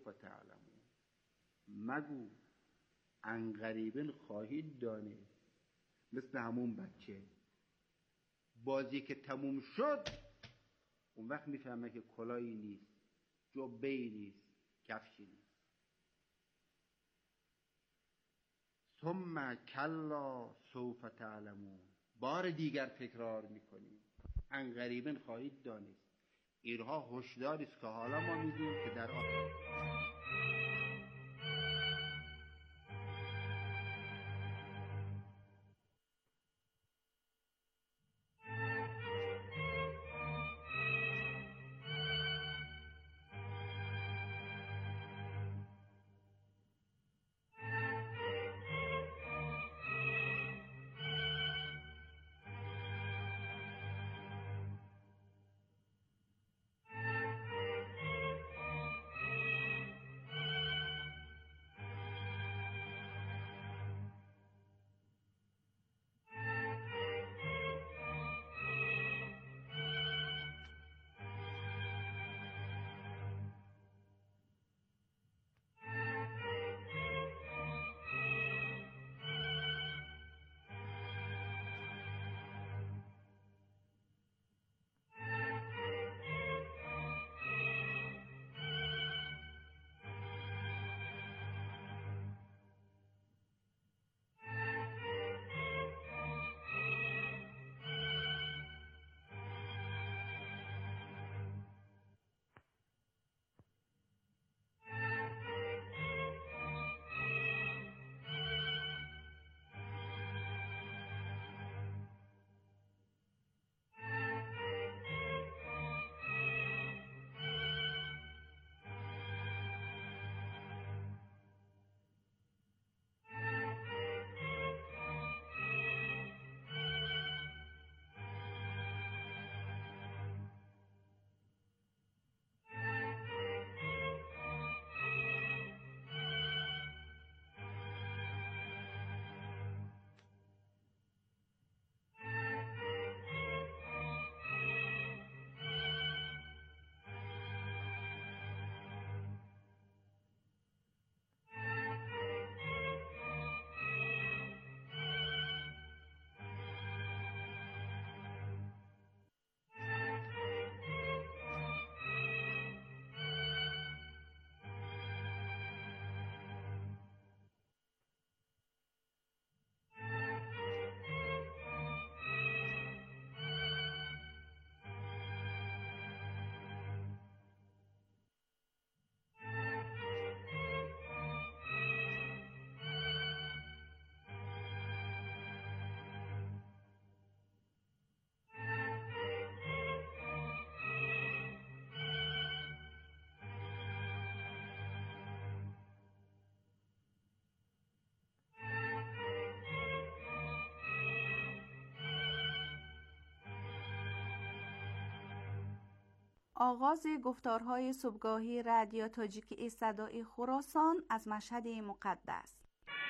سوف تعلمون، مگو عنقریبا خواهید دانست. مثل همون بچه بازی که تموم شد اون وقت میفهمه که کلاهی نیست، جبه‌ای نیست، کفشی نیست. ثم کلا سوف تعلمون، بار دیگر تکرار میکنیم، عنقریبا خواهید دانست. اینها هشداری است که حالا ما میدونیم که در آغاز گفتارهای صبحگاهی رادیو تاجیکی صدای خراسان از مشهد مقدس.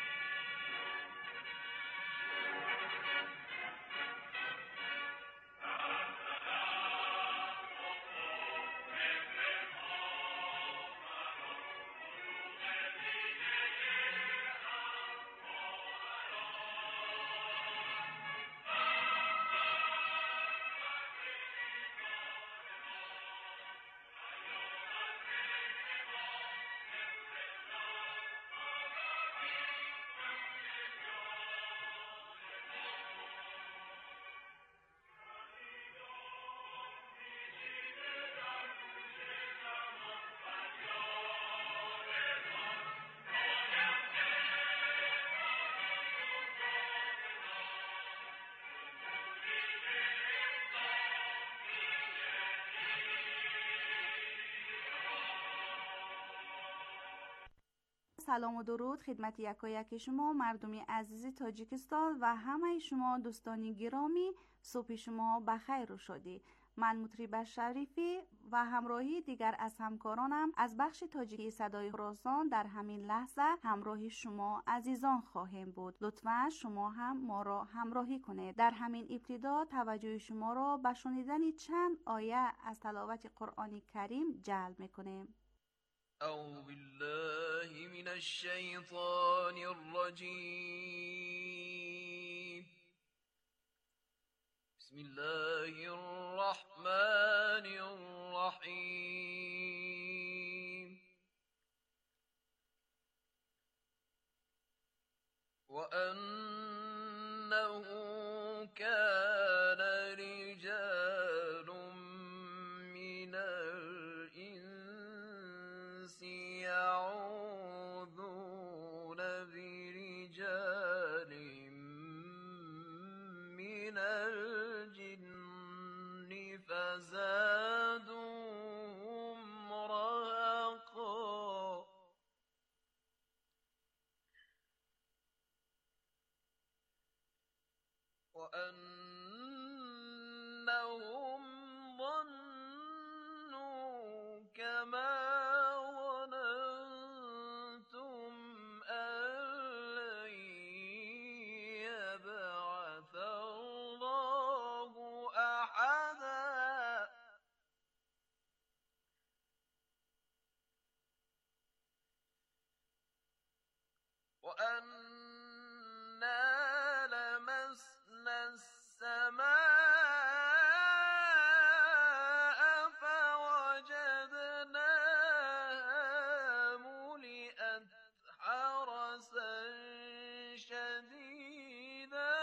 سلام و درود خدمت یکایک شما مردمی عزیز تاجیکستان و همه شما دوستانی گرامی. صبح شما بخیر و شادی. من مطرب شریفی و همراهی دیگر از همکارانم از بخش تاجیکی صدای خراسان در همین لحظه همراه شما عزیزان خواهیم بود. لطفاً شما هم ما را همراهی کنید. در همین ابتدا توجه شما را به شنیدن چند آیه از تلاوت قرآن کریم جلب می‌کنیم. أعوذ بالله من الشيطان الرجيم. بسم الله الرحمن الرحيم. وأنه كان رجال من الإنس يعوذون برجال من الجن فزادوهم رهقا. وأنهم ظنوا كما ظننتم أن لن يبعث الله أحدا. وأنا لمسنا السماء فوجدناها ملئت حرسا شديدا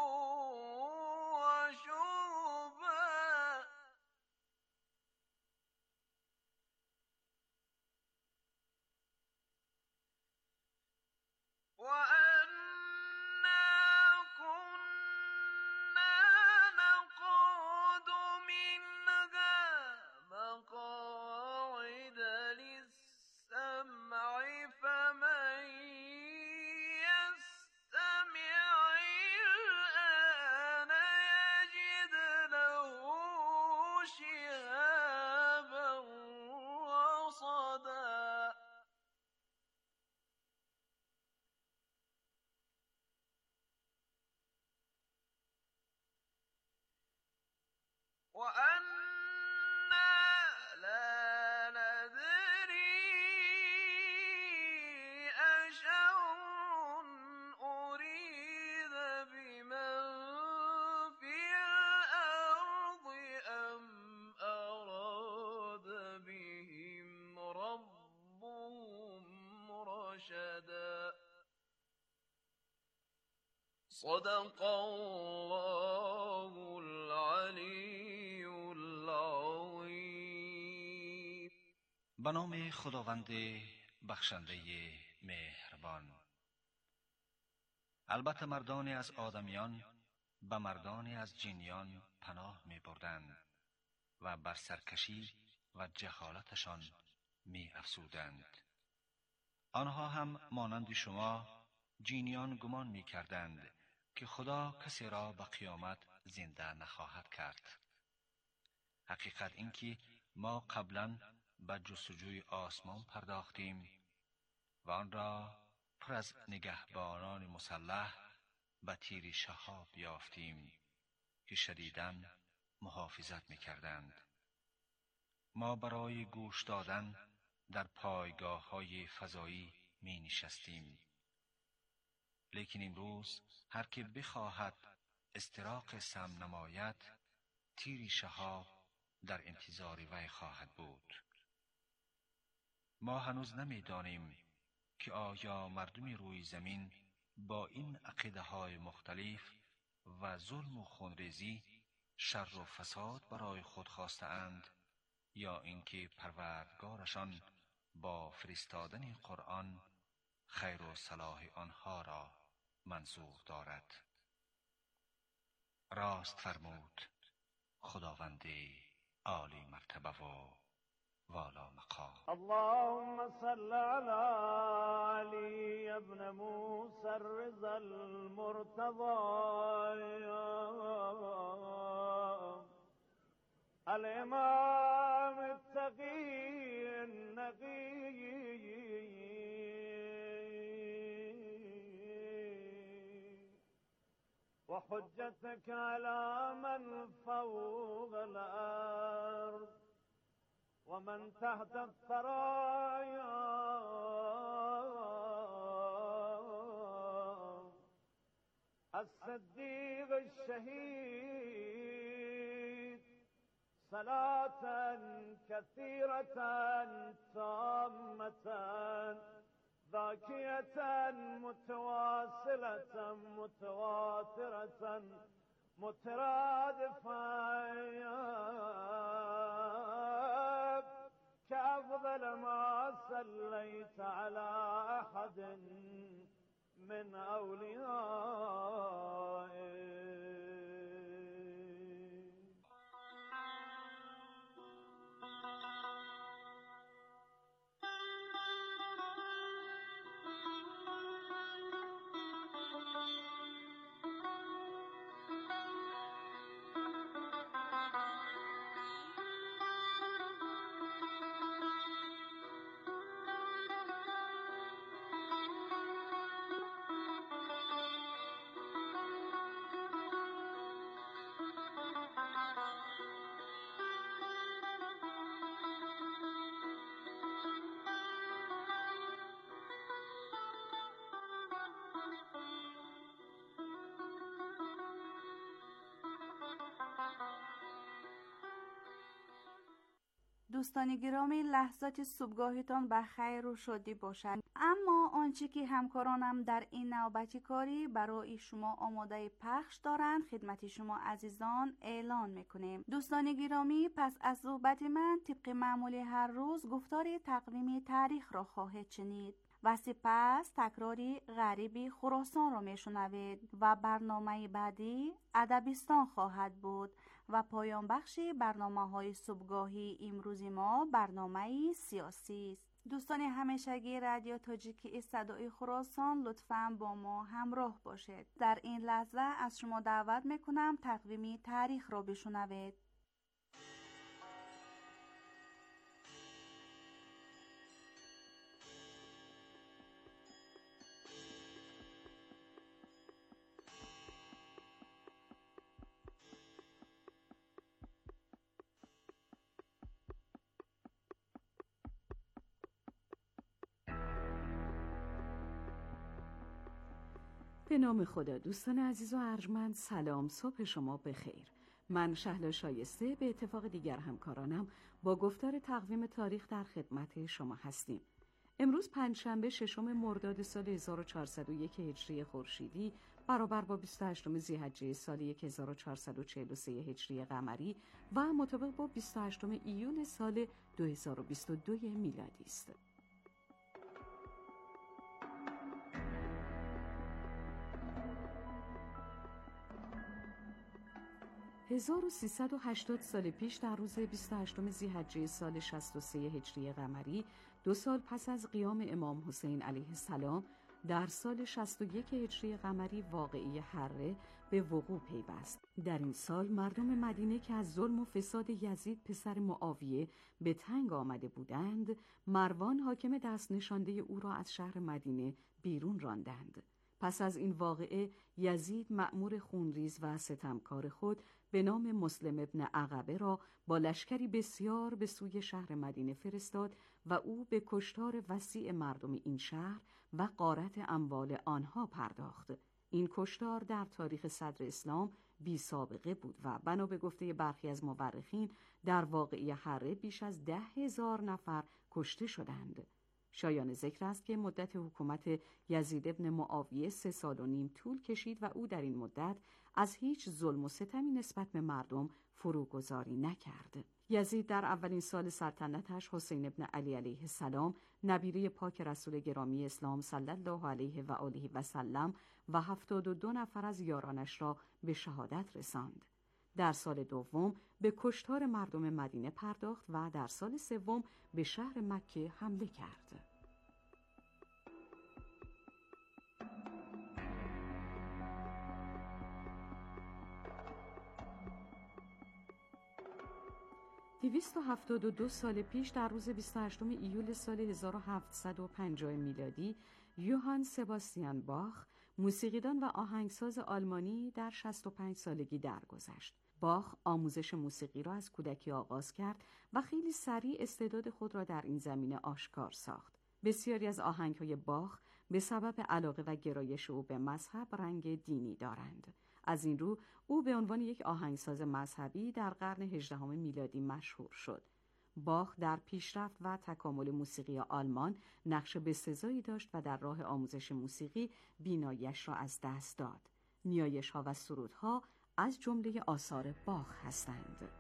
وشهبا. وأنا كنا نقعد منها مقاعد للسمع فمن يستمع الآن يجد له شهابا رصدا. وأنا لا ندري أشر أريد بمن في الأرض أم أراد بهم ربهم رشدا. صدق الله العلی العظیم. به نام خداوند بخشنده مهربان. البته مردانی از آدمیان به مردانی از جنیان پناه می بردند و بر سرکشی و جهالتشان می افزودند. آنها هم مانند شما جنیان گمان می کردند که خدا کسی را به قیامت زنده نخواهد کرد. حقیقت این که ما قبلا به جستجوی آسمان پرداختیم و آن را پر از نگهبانان مسلح به تیر شهاب یافتیم که شدیداً محافظت می‌کردند. ما برای گوش دادن در پایگاه‌های فضایی می نشستیم. لیکن امروز هر که بخواهد استراق سم نماید، تیر شهاب در انتظار وی خواهد بود. ما هنوز نمی‌دانیم که آیا مردم روی زمین با این عقیده‌های مختلف و ظلم و خونریزی شر و فساد برای خود خواسته‌اند یا اینکه پروردگارشان با فرستادن قرآن خیر و صلاح آنها را منظور دارد. راست فرمود خداوند عالی مرتبه و والا مقام. اللهم صل على علي ابن موسى الرضا المرتضى الإمام التقي النقي وحجتك على من فوق الأرض ومن تحت الثرايا الصديق الشهيد صلاة كثيرة تامة ذاكية متواصلة متواترة مترادفة كأفضل ما صليت على أحد من أوليائك. دوستان گرامی، لحظات صبحگاهتان بخیر و شادی باشد. اما آنچه که همکارانم در این نوبتی کاری برای شما آماده پخش دارند خدمت شما عزیزان اعلان میکنیم. دوستان گرامی، پس از صحبت من طبق معمول هر روز گفتار تقویم تاریخ را خواهید شنید و سپس تکراری غریبی خراسان را میشنوید و برنامه بعدی ادبستان خواهد بود و پایان بخش برنامه‌های صبحگاهی امروز ما برنامه سیاسی است. دوستان همیشگی رادیو تاجیکی صدای خراسان، لطفاً با ما همراه باشید. در این لحظه از شما دعوت میکنم تقویم تاریخ را بشنوید. به نام خدا. دوستان عزیز و ارجمند، سلام، صبح شما بخیر. من شهلا شایسته به اتفاق دیگر همکارانم با گفتار تقویم تاریخ در خدمت شما هستیم. امروز پنجشنبه 6 مرداد سال 1401 هجری خورشیدی برابر با 28 ذی‌حجه سال 1443 هجری قمری و مطابق با 28 ایول سال 2022 میلادی است. 1380 سال پیش در روز 28 ذی‌حجه سال 63 هجری قمری، 2 سال پس از قیام امام حسین علیه السلام، در سال 61 هجری قمری واقعه حره به وقوع پیوست. در این سال مردم مدینه که از ظلم و فساد یزید پسر معاویه به تنگ آمده بودند، مروان حاکم دست نشانده او را از شهر مدینه بیرون راندند. پس از این واقعه یزید مأمور خونریز و ستمکار خود به نام مسلم ابن عقبه را با لشکری بسیار به سوی شهر مدینه فرستاد و او به کشتار وسیع مردم این شهر و غارت اموال آنها پرداخت. این کشتار در تاریخ صدر اسلام بی سابقه بود و بنا به گفته برخی از مورخین در واقعه حره بیش از 10,000 نفر کشته شدند. شایان ذکر است که مدت حکومت یزید ابن معاویه 3.5 سال طول کشید و او در این مدت از هیچ ظلم و ستمی نسبت به مردم فروگذاری نکرد. یزید در اولین سال سلطنتش حسین ابن علی علیه السلام، نبیره پاک رسول گرامی اسلام صلی الله علیه و آله و سلم و 72 نفر از یارانش را به شهادت رساند. در سال دوم به کشتار مردم مدینه پرداخت و در سال سوم به شهر مکه حمله کرد. دویست و 72 سال پیش در روز 28 ایول سال 1750 میلادی، یوهان سباستیان باخ، موسیقیدان و آهنگساز آلمانی، در 65 سالگی درگذشت. باخ آموزش موسیقی را از کودکی آغاز کرد و خیلی سریع استعداد خود را در این زمینه آشکار ساخت. بسیاری از آهنگ‌های باخ به سبب علاقه و گرایش او به مذهب رنگ دینی دارند. از این رو او به عنوان یک آهنگساز مذهبی در قرن 18 میلادی مشهور شد. باخ در پیشرفت و تکامل موسیقی آلمان نقش بسزایی داشت و در راه آموزش موسیقی بینایی‌اش را از دست داد. نیایش‌ها و سرودها از جمله آثار باخ هستند.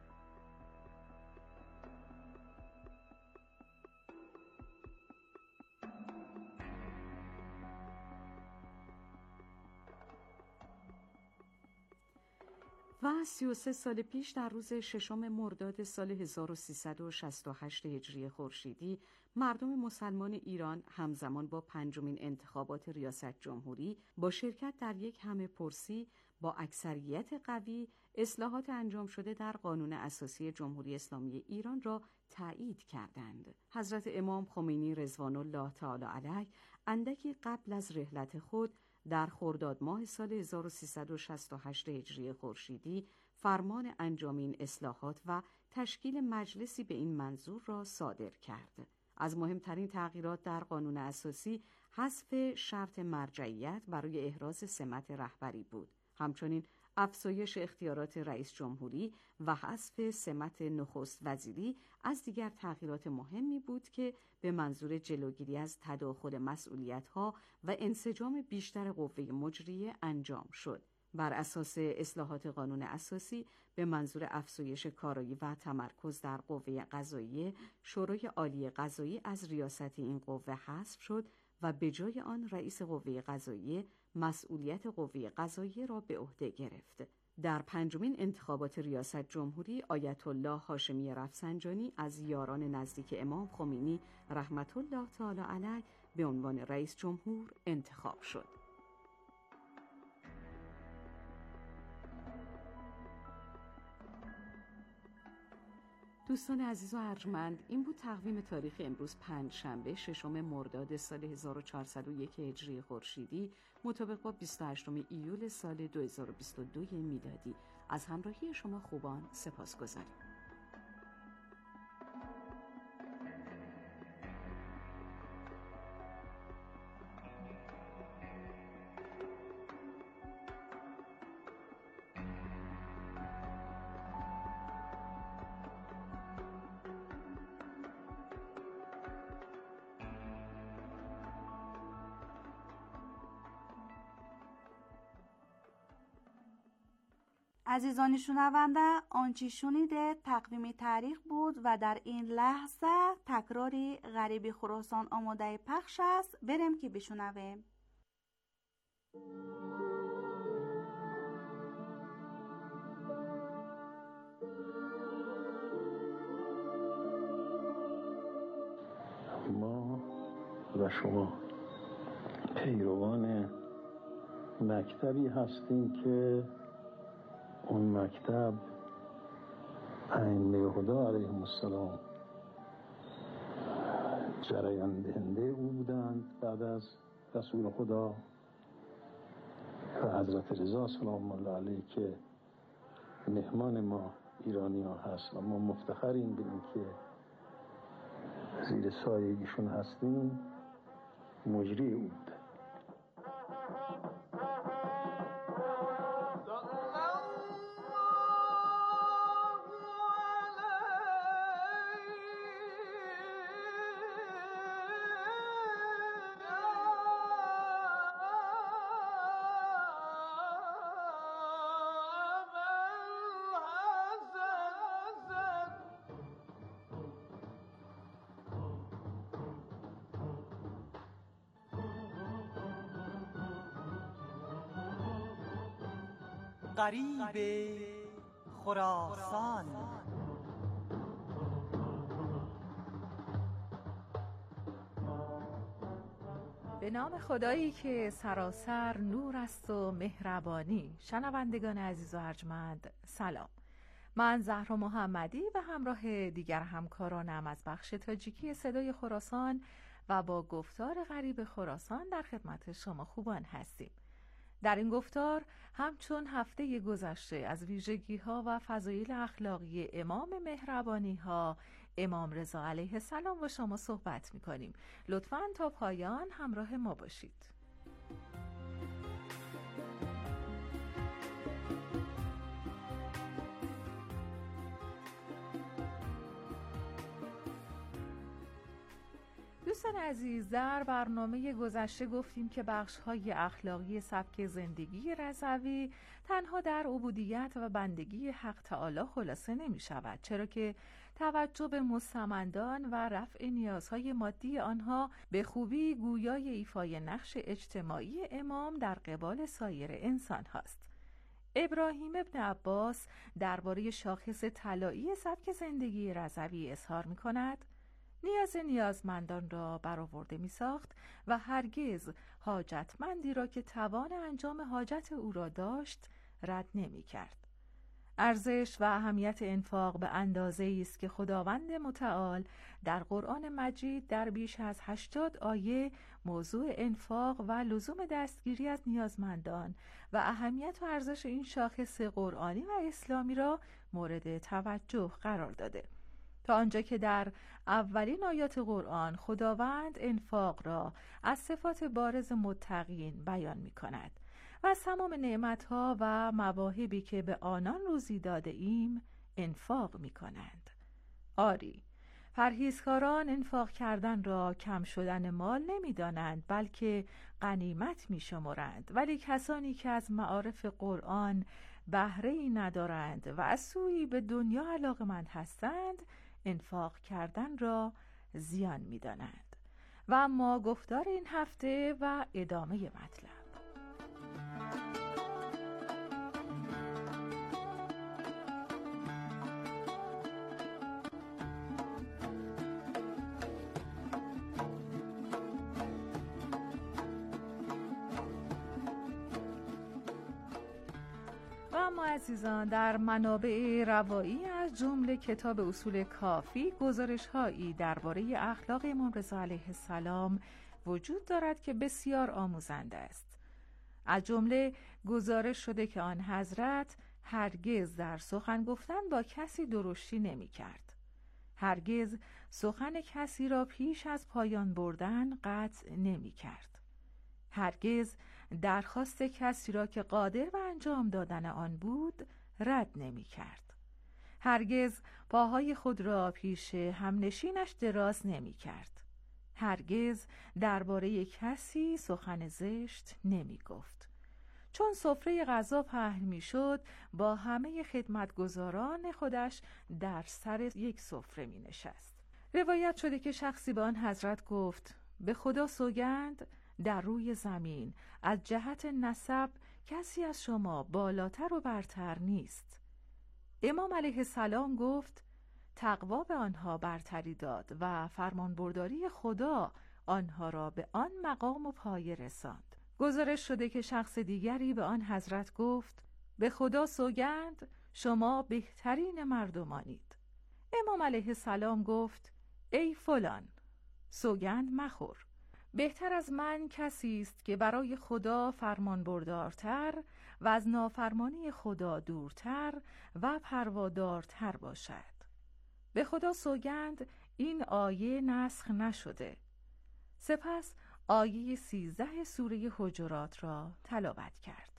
و 33 سال پیش در روز 6 مرداد سال 1368 هجری خورشیدی مردم مسلمان ایران همزمان با 5مین انتخابات ریاست جمهوری با شرکت در یک همه‌پرسی با اکثریت قوی اصلاحات انجام شده در قانون اساسی جمهوری اسلامی ایران را تایید کردند. حضرت امام خمینی رضوان الله تعالی علیه اندکی قبل از رحلت خود در خرداد ماه سال 1368 هجری خورشیدی فرمان انجام این اصلاحات و تشکیل مجلسی به این منظور را صادر کرد. از مهمترین تغییرات در قانون اساسی حذف شرط مرجعیت برای احراز سمت رهبری بود. همچنین افزایش اختیارات رئیس جمهوری و حذف سمت نخست وزیری از دیگر تغییرات مهمی بود که به منظور جلوگیری از تداخل مسئولیت‌ها و انسجام بیشتر قوه مجریه انجام شد. بر اساس اصلاحات قانون اساسی به منظور افزایش کارایی و تمرکز در قوه قضاییه، شورای عالی قضایی از ریاست این قوه حذف شد و به جای آن رئیس قوه قضاییه مسئولیت قوه قضاییه را به عهده گرفت. در 5مین انتخابات ریاست جمهوری آیت الله هاشمی رفسنجانی از یاران نزدیک امام خمینی رحمت الله تعالی علیه به عنوان رئیس جمهور انتخاب شد. دوستان عزیز و ارجمند، این بود تقویم تاریخ امروز پنجشنبه 6 مرداد سال 1401 هجری خورشیدی مطابق با 28 ایول سال 2022 میلادی. از همراهی شما خوبان سپاسگزاریم. عزیزان شنونده، آنچه شنیده تقویم تاریخ بود و در این لحظه تکراری غریب خراسان آماده پخش است. بریم که بشنویم. ما و شما پیروان مکتبی هستیم که اون مکتب ائمه خدا علیهم السلام جریان دهنده او بودند بعد از رسول خدا و حضرت رضا سلام الله علیه که مهمان ما ایرانی ها هست و ما مفتخریم به این که زیر سایه ایشون هستیم. مجری او بود. غریب خراسان. به نام خدایی که سراسر نور است و مهربانی. شنوندگان عزیز و ارجمند سلام. من زهرا محمدی و همراه دیگر همکارانم از بخش تاجیکی صدای خراسان و با گفتار غریب خراسان در خدمت شما خوبان هستیم. در این گفتار همچون هفته گذشته از ویژگی‌ها و فضایل اخلاقی امام مهربانی‌ها امام رضا علیه السلام با شما صحبت می‌کنیم. لطفاً تا پایان همراه ما باشید. دوستان عزیز، در برنامه گذشته گفتیم که بخش‌های اخلاقی سبک زندگی رضوی تنها در عبودیت و بندگی حق تعالی خلاصه نمی شود، چرا که توجه به مستمندان و رفع نیازهای مادی آنها به خوبی گویای ایفای نقش اجتماعی امام در قبال سایر انسان هاست. ابراهیم ابن عباس درباره شاخص طلایی سبک زندگی رضوی اظهار می کند: نیازمندان را برآورده می ساخت و هرگز حاجتمندی را که توان انجام حاجت او را داشت رد نمی کرد. ارزش و اهمیت انفاق به اندازه‌ای است که خداوند متعال در قرآن مجید در بیش از 80 آیه موضوع انفاق و لزوم دستگیری از نیازمندان و اهمیت و ارزش این شاخص قرآنی و اسلامی را مورد توجه قرار داده، تا آنجا که در اولین آیات قرآن خداوند انفاق را از صفات بارز متقین بیان می کند و از تمام نعمتها و مواهبی که به آنان روزی داده ایم انفاق می کنند. آری، پرهیزکاران انفاق کردن را کم شدن مال نمی دانند، بلکه غنیمت می شمرند، ولی کسانی که از معارف قرآن بهره‌ای ندارند و از سوی به دنیا علاقه‌مند هستند انفاق کردن را زیان می دانند. و اما گفتار این هفته و ادامه مطلب. اما عزیزان، در منابع روایی از جمله کتاب اصول کافی گزارش‌هایی درباره اخلاق امام رضا علیه السلام وجود دارد که بسیار آموزنده است. از جمله گزارش شده که آن حضرت هرگز در سخن گفتن با کسی درشتی نمی کرد. هرگز سخن کسی را پیش از پایان بردن قطع نمی کرد. هرگز درخواست کسی را که قادر به انجام دادن آن بود رد نمی کرد. هرگز پاهای خود را پیش همنشینش دراز نمی کرد. هرگز درباره کسی سخن زشت نمی گفت. چون سفره غذا پهن می شد با همه خدمتگزاران خودش در سر یک سفره می نشست. روایت شده که شخصی به آن حضرت گفت: به خدا سوگند در روی زمین از جهت نسب کسی از شما بالاتر و برتر نیست. امام علیه السلام گفت: تقوا به آنها برتری داد و فرمانبرداری خدا آنها را به آن مقام و پایه رساند. گزارش شده که شخص دیگری به آن حضرت گفت: به خدا سوگند شما بهترین مردمانید. امام علیه السلام گفت: ای فلان، سوگند مخور. بهتر از من کسی است که برای خدا فرمانبردارتر و از نافرمانی خدا دورتر و پروادارتر باشد. به خدا سوگند این آیه نسخ نشده. سپس آیه 13 سوره حجرات را تلاوت کرد.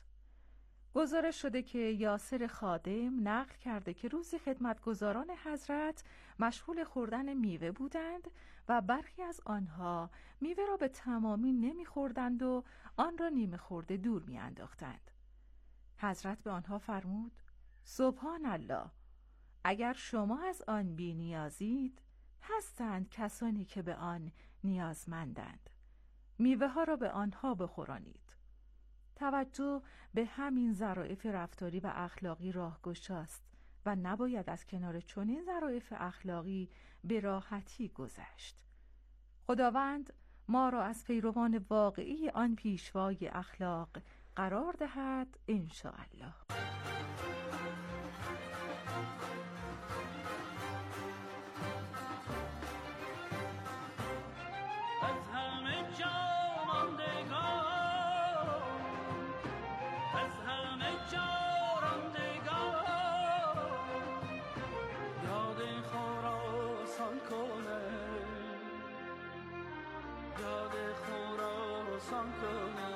گزارش شده که یاسر خادم نقل کرده که روزی خدمتگزاران حضرت مشغول خوردن میوه بودند و برخی از آنها میوه را به تمامی نمیخوردند و آن را نیمه خورده دور میانداختند. حضرت به آنها فرمود: سبحان الله، اگر شما از آن بی نیازید، هستند کسانی که به آن نیازمندند. میوه ها را به آنها بخورانید. توجه به همین ظرافت رفتاری و اخلاقی راهگشاست و نباید از کنار چنین ظرافت اخلاقی به راحتی گذشت. خداوند ما را از پیروان واقعی آن پیشوای اخلاق قرار دهد انشاءالله. آسان کنه.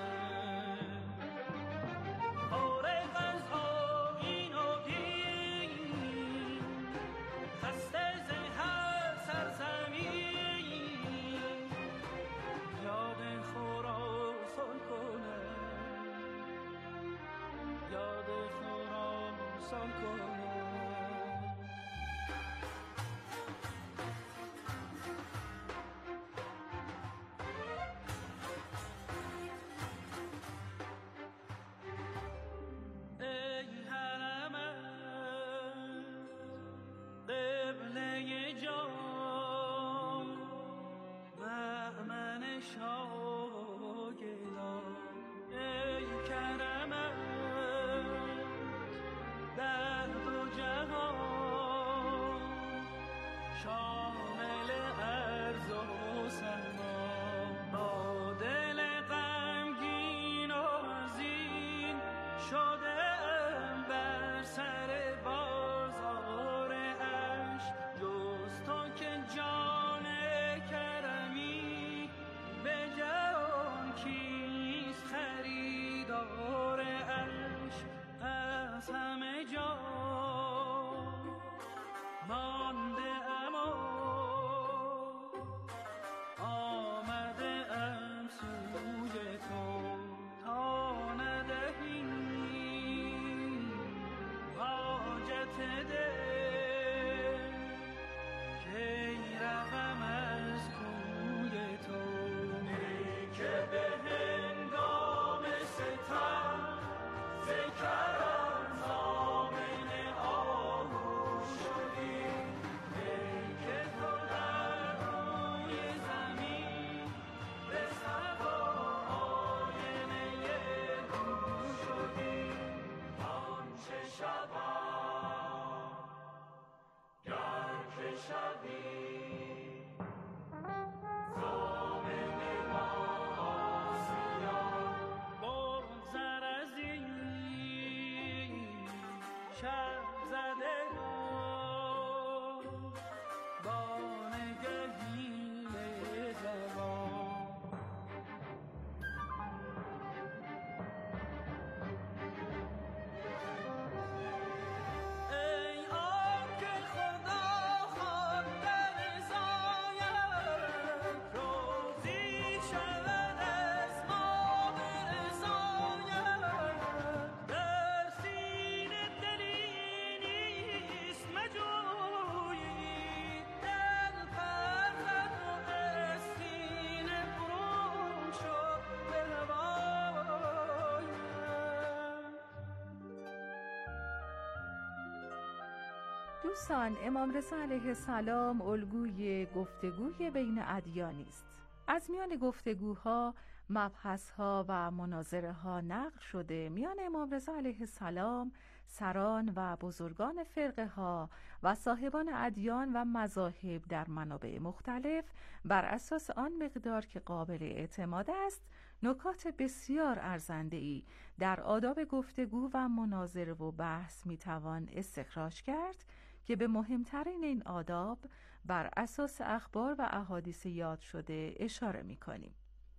دوستان، امام رضا علیه السلام الگوی گفتگوی بین ادیان است. از میان گفتگوها، مبحثها و مناظره ها نقل شده میان امام رضا علیه السلام، سران و بزرگان فرقه ها و صاحبان ادیان و مذاهب در منابع مختلف بر اساس آن مقدار که قابل اعتماد است نکات بسیار ارزنده‌ای در آداب گفتگو و مناظره و بحث میتوان استخراج کرد که به مهمترین این آداب بر اساس اخبار و احادیث یاد شده اشاره می‌کنیم.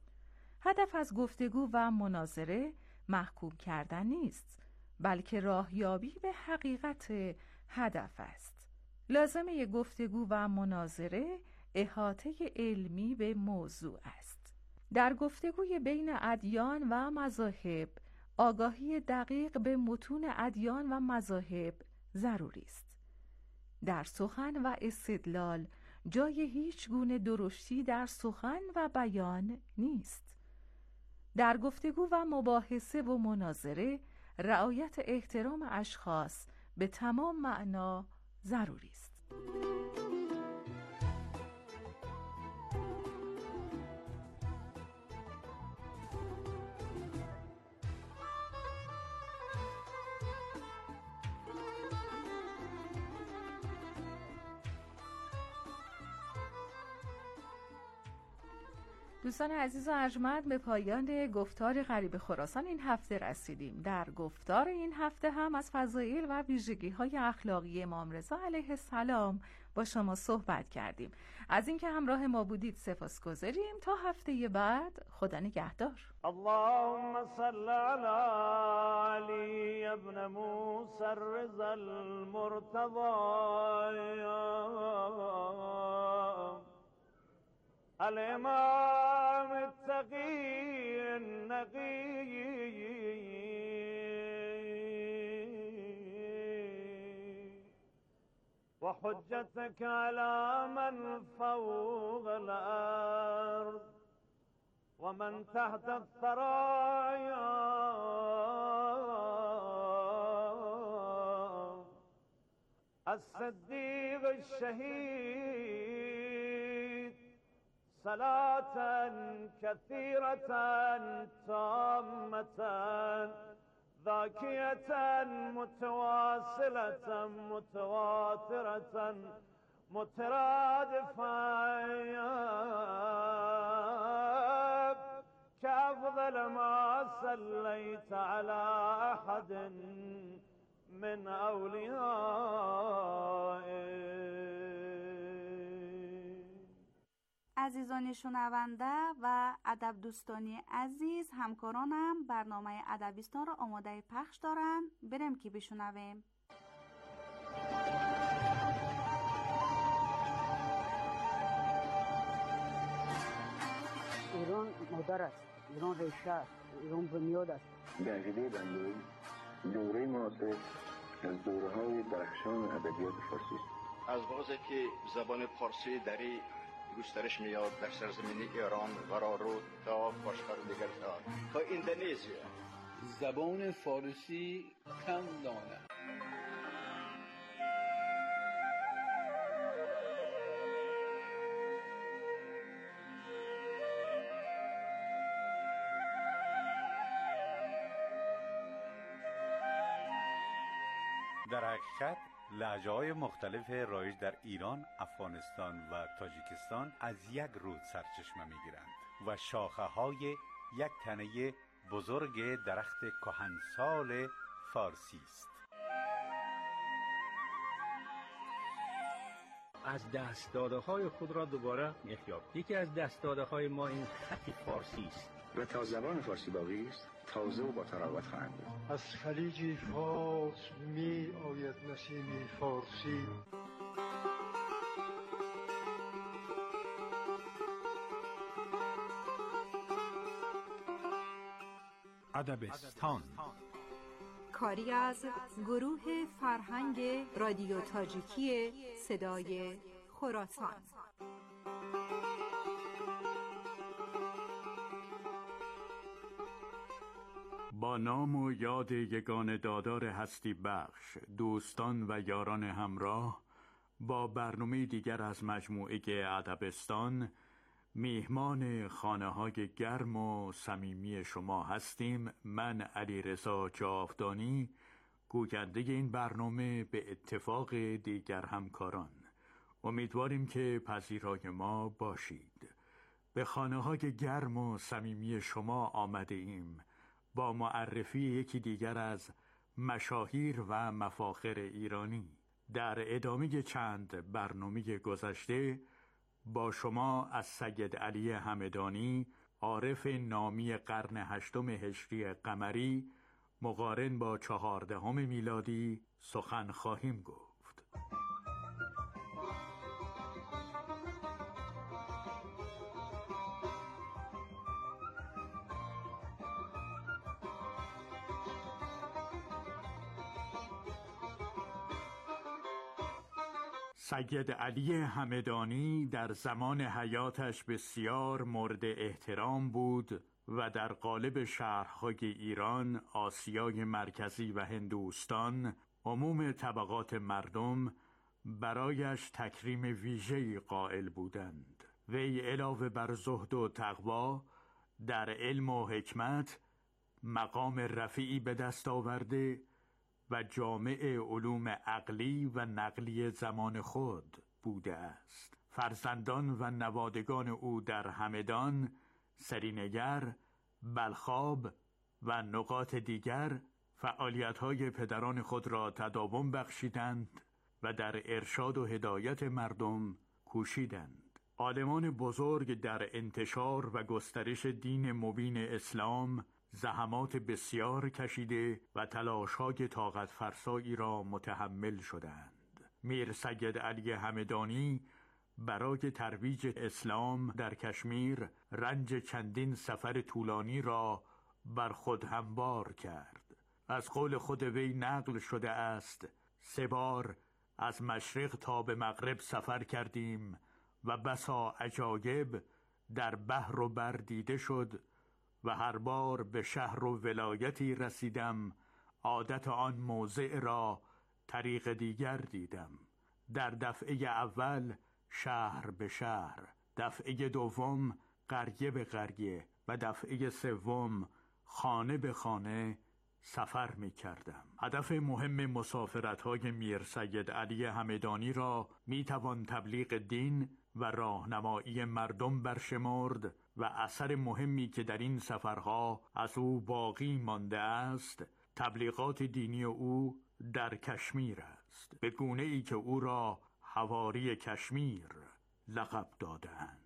هدف از گفتگو و مناظره محکوم کردن نیست، بلکه راهیابی به حقیقت هدف است. لازمه گفتگو و مناظره احاطه علمی به موضوع است. در گفتگوی بین ادیان و مذاهب آگاهی دقیق به متون ادیان و مذاهب ضروری است. در سخن و استدلال جای هیچ گونه درشتی در سخن و بیان نیست. در گفتگو و مباحثه و مناظره رعایت احترام اشخاص به تمام معنا ضروری است. دوستان عزیز و ارجمند، به پایان گفتار غریب خراسان این هفته رسیدیم. در گفتار این هفته هم از فضایل و ویژگی‌های اخلاقی امام رضا علیه السلام با شما صحبت کردیم. از اینکه همراه ما بودید سپاسگزاریم. تا هفته بعد، خدا نگهدار. اللهم صل علی علی ابن موسی الرضا المرتضی الامام التقی النقی وحجتك على من فوق الأرض ومن تحت الثرايا الصديق الشهيد صلاة كثيرة تامة ذاكية متواصلة متواترة مترادفة كأفضل ما صليت على أحد من أوليائك. عزیزان شنونده و ادب دوستانی عزیز، همکارانم برنامه ادبیستان را آماده پخش دارن. بریم که بشنویم. ایران مادر است، ایران ریشه است، ایران بنیاد است. به عقیده بنده دوره معاصر از دوره‌های درخشان ادبیات فارسی است. از وقتی که زبان فارسی دری گسترش میاد در سرزمین ایران ورارو تا کشور دیگر تا اندونزیا، زبان فارسی کم دانه. در حقیقت لهجه‌های مختلف رایج در ایران، افغانستان و تاجیکستان از یک رود سرچشمه می‌گیرند و شاخه‌های یک تنه بزرگ درخت کهنسال فارسی است. از دست‌داده‌های خود را دوباره احیا. یکی از دست‌داده‌های ما این خط فارسی است و تا زبان فارسی باقی است تازه و با تراوت خواهند بود. از خلیج فارس می آید نسیم فارسی. ادبستان، کاری از گروه فرهنگ رادیو تاجیکی صدای خراسان. با نام و یاد یگان دادار هستی بخش، دوستان و یاران همراه، با برنامه دیگر از مجموعه ادبستان میهمان خانه‌های گرم و صمیمی شما هستیم. من علیرضا جاودانی، گوینده این برنامه به اتفاق دیگر همکاران. امیدواریم که پذیرای ما باشید. به خانه‌های گرم و صمیمی شما آمده ایم با معرفی یکی دیگر از مشاهیر و مفاخر ایرانی. در ادامه چند برنامه گذشته با شما از سید علی همدانی، عارف نامی قرن 8 هجری قمری مقارن با 14 میلادی سخن خواهیم گفت. سید علی همدانی در زمان حیاتش بسیار مورد احترام بود و در قالب شهرهای ایران، آسیای مرکزی و هندوستان عموم طبقات مردم برایش تکریم ویژه‌ای قائل بودند. وی علاوه بر زهد و تقوا در علم و حکمت مقام رفیعی به دست آورده و جامع علوم عقلی و نقلی زمان خود بوده است. فرزندان و نوادگان او در همدان، سرینگر، بلخاب و نقاط دیگر فعالیت‌های پدران خود را تداوم بخشیدند و در ارشاد و هدایت مردم کوشیدند. عالمان بزرگ در انتشار و گسترش دین مبین اسلام زحمات بسیار کشیده و تلاش‌های طاقت فرسایی را متحمل شدند. میر سید علی همدانی برای ترویج اسلام در کشمیر رنج چندین سفر طولانی را بر خود هموار کرد. از قول خود وی نقل شده است: 3 بار از مشرق تا به مغرب سفر کردیم و بسا عجایب در بحر و بر دیده شد و هر بار به شهر و ولایتی رسیدم عادت آن موضع را طریق دیگر دیدم. در دفعه اول شهر به شهر، دفعه دوم قریه به قریه و دفعه سوم خانه به خانه سفر می کردم. هدف مهم مسافرت‌های میر سید علی همدانی را می توان تبلیغ دین و راهنمایی مردم برشمرد و اثر مهمی که در این سفرها از او باقی مانده است تبلیغات دینی او در کشمیر است، به گونه‌ای که او را حواری کشمیر لقب دادند.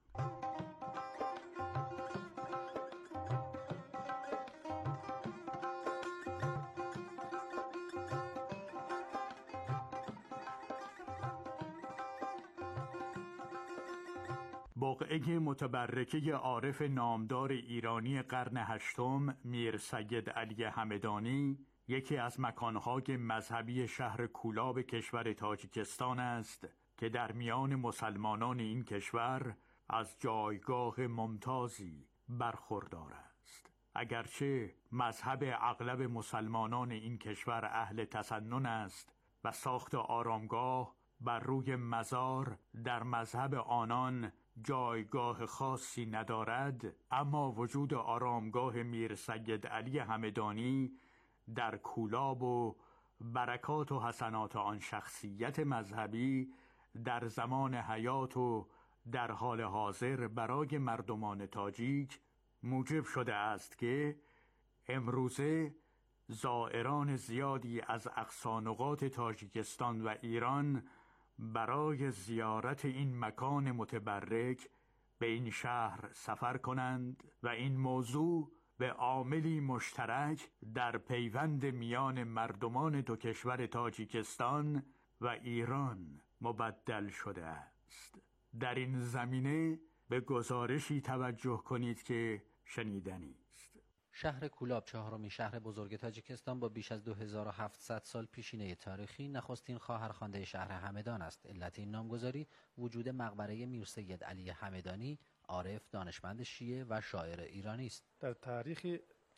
بقعه متبرکه عارف نامدار ایرانی قرن 8 میر سید علی همدانی یکی از مکانهای مذهبی شهر کولاب کشور تاجیکستان است که در میان مسلمانان این کشور از جایگاه ممتازی برخوردار است. اگرچه مذهب اغلب مسلمانان این کشور اهل تسنن است و ساخت آرامگاه بر روی مزار در مذهب آنان جایگاه خاصی ندارد، اما وجود آرامگاه میر سید علی همدانی در کولاب و برکات و حسنات آن شخصیت مذهبی در زمان حیات و در حال حاضر برای مردمان تاجیک موجب شده است که امروزه زائران زیادی از اقصا نقاط تاجیکستان و ایران برای زیارت این مکان متبرک به این شهر سفر کنند و این موضوع به عاملی مشترک در پیوند میان مردمان دو کشور تاجیکستان و ایران مبدل شده است. در این زمینه به گزارشی توجه کنید که شنیدنی است. شهر کولاب چهارمین شهر بزرگ تاجیکستان با بیش از 2700 سال پیشینه تاریخی نخستین خواهرخوانده شهر همدان است. علت این نامگذاری وجود مقبره میر سید علی همدانی، عارف، دانشمند شیعه و شاعر ایرانی است. در تاریخ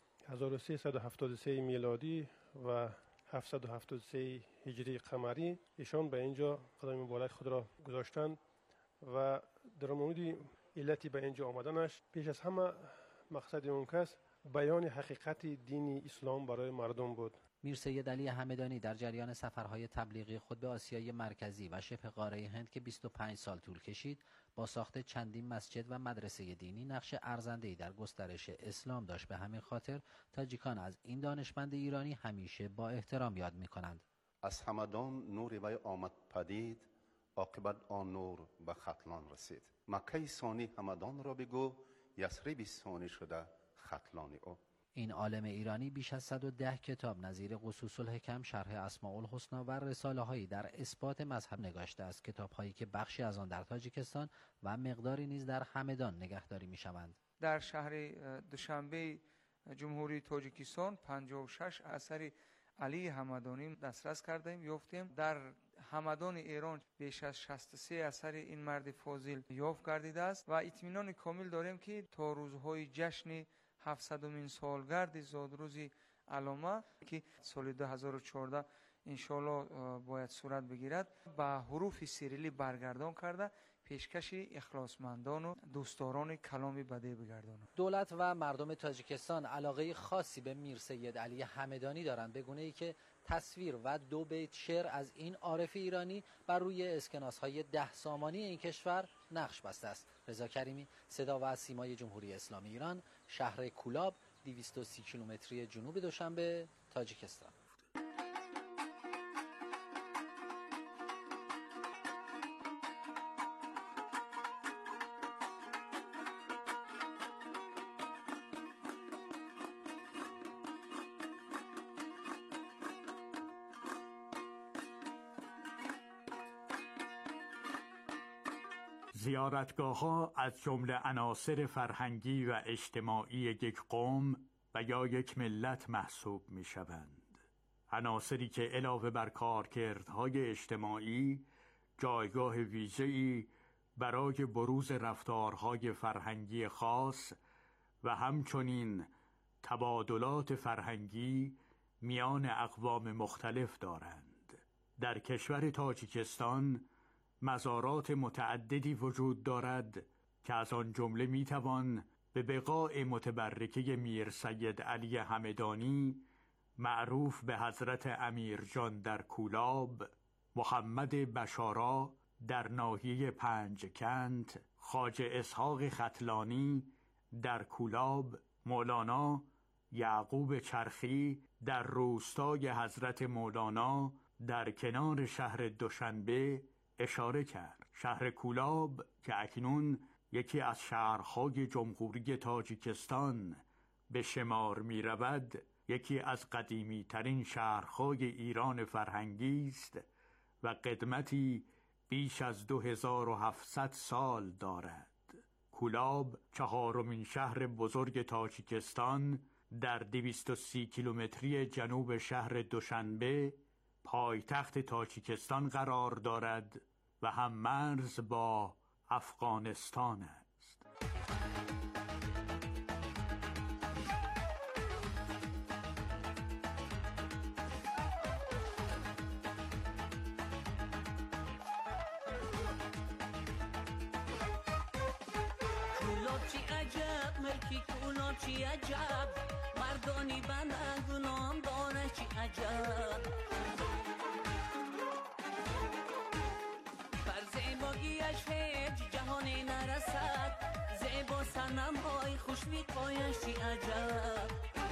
1373 میلادی و 773 هجری قمری ایشان به اینجا قدم مبارک خود را گذاشتند و در مورد علتی به اینجا آمدنش پیش از همه مقصد اون کس بیان حقیقت دین اسلام برای مردم بود. میر سید علی همدانی در جریان سفرهای تبلیغی خود به آسیای مرکزی و شبه قاره هند که 25 سال طول کشید با ساخت چندین مسجد و مدرسه دینی نقش ارزنده‌ای در گسترش اسلام داشت. به همین خاطر تاجیکان از این دانشمند ایرانی همیشه با احترام یاد می‌کنند. از همدان نور وی آمد پدید، عاقبت آن نور به ختلان رسید. مکه ثانی همدان را بگو، یثرب ثانی شده ختلان او. این عالم ایرانی بیش از 110 کتاب نظیر قصوص الحکم، شرح اسماء الحسنا و رساله‌هایی در اثبات مذهب نگاشته است، کتاب‌هایی که بخشی از آن در تاجیکستان و مقداری نیز در همدان نگهداری می‌شوند. در شهر دوشنبه جمهوری تاجیکستان 56 اثر علی همدانی دسترس کردیم یافتیم. در همدان ایران بیش از 63 اثر این مرد فاضل یافت گردیده است و اطمینان کامل داریم که تا روزهای جشن 700مین سالگرد زادروز علامه که سال 2014 انشالله باید صورت بگیرد به حروف سیریلی برگردان کرده پیشکش اخلاصمندان و دوستداران کلام بدیع بگردانند. دولت و مردم تاجیکستان علاقه خاصی به میر سید علی همدانی دارند، به گونه‌ای که تصویر و 2 بیت شعر از این عارف ایرانی بر روی اسکناس‌های 10 سامانی این کشور نقش بسته است. رضا کریمی، صدا و سیمای جمهوری اسلامی ایران، شهر کولاب، 230 کیلومتری جنوب دوشنبه، تاجیکستان. زیارتگاه‌ها از جمله عناصر فرهنگی و اجتماعی یک قوم و یا یک ملت محسوب می‌شوند. عناصری که علاوه بر کارکردهای اجتماعی جایگاه ویژه‌ای برای بروز رفتارهای فرهنگی خاص و همچنین تبادلات فرهنگی میان اقوام مختلف دارند. در کشور تاجیکستان مزارات متعددی وجود دارد که از آن جمله میتوان به بقاع متبرکه میر سید علی همدانی معروف به حضرت امیرجان در کولاب، محمد بشارا در ناحیه پنجکند، خواجه اسحاق ختلانی در کولاب، مولانا یعقوب چرخی در روستای حضرت مولانا در کنار شهر دوشنبه اشاره کرد. شهر کولاب که اکنون یکی از شهرهای جمهوری تاجیکستان به شمار می رود، یکی از قدیمی ترین شهرهای ایران فرهنگی است و قدمتی بیش از 2700 سال دارد. کولاب چهارمین شهر بزرگ تاجیکستان در 230 کیلومتری جنوب شهر دوشنبه پایتخت تاجیکستان قرار دارد و هم مرز با افغانستان است. چی عجب ملکی کولاب چی عجب مردانی بندند و نام داره چی عجب بر زیباگیش هیچ جهانی نرسد زیبا سنم های خوشوی پایش چی عجب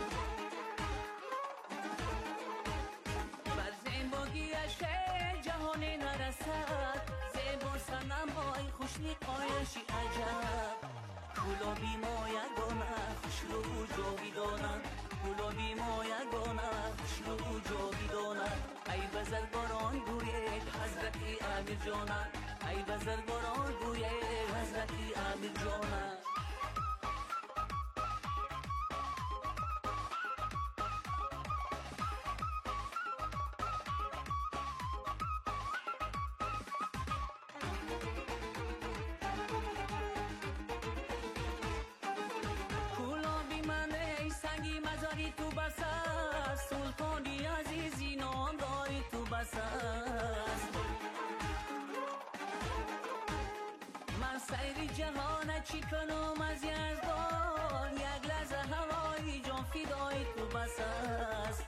بر زیباگیش هیچ جهانی نرسد زیبا سنم های خوشوی پایش چی عجب گلابی ما یگانه خوش رو جاویدانه گلابی ما یگانه خوش رو جاویدانه ای بزرگواران گوید حضرتی امیر جانه ای بزرگواران گوید حضرتی امیر جانه من سیری جهان چی کنم از یزدان یک لحظه هوایی جان فدای تو بس است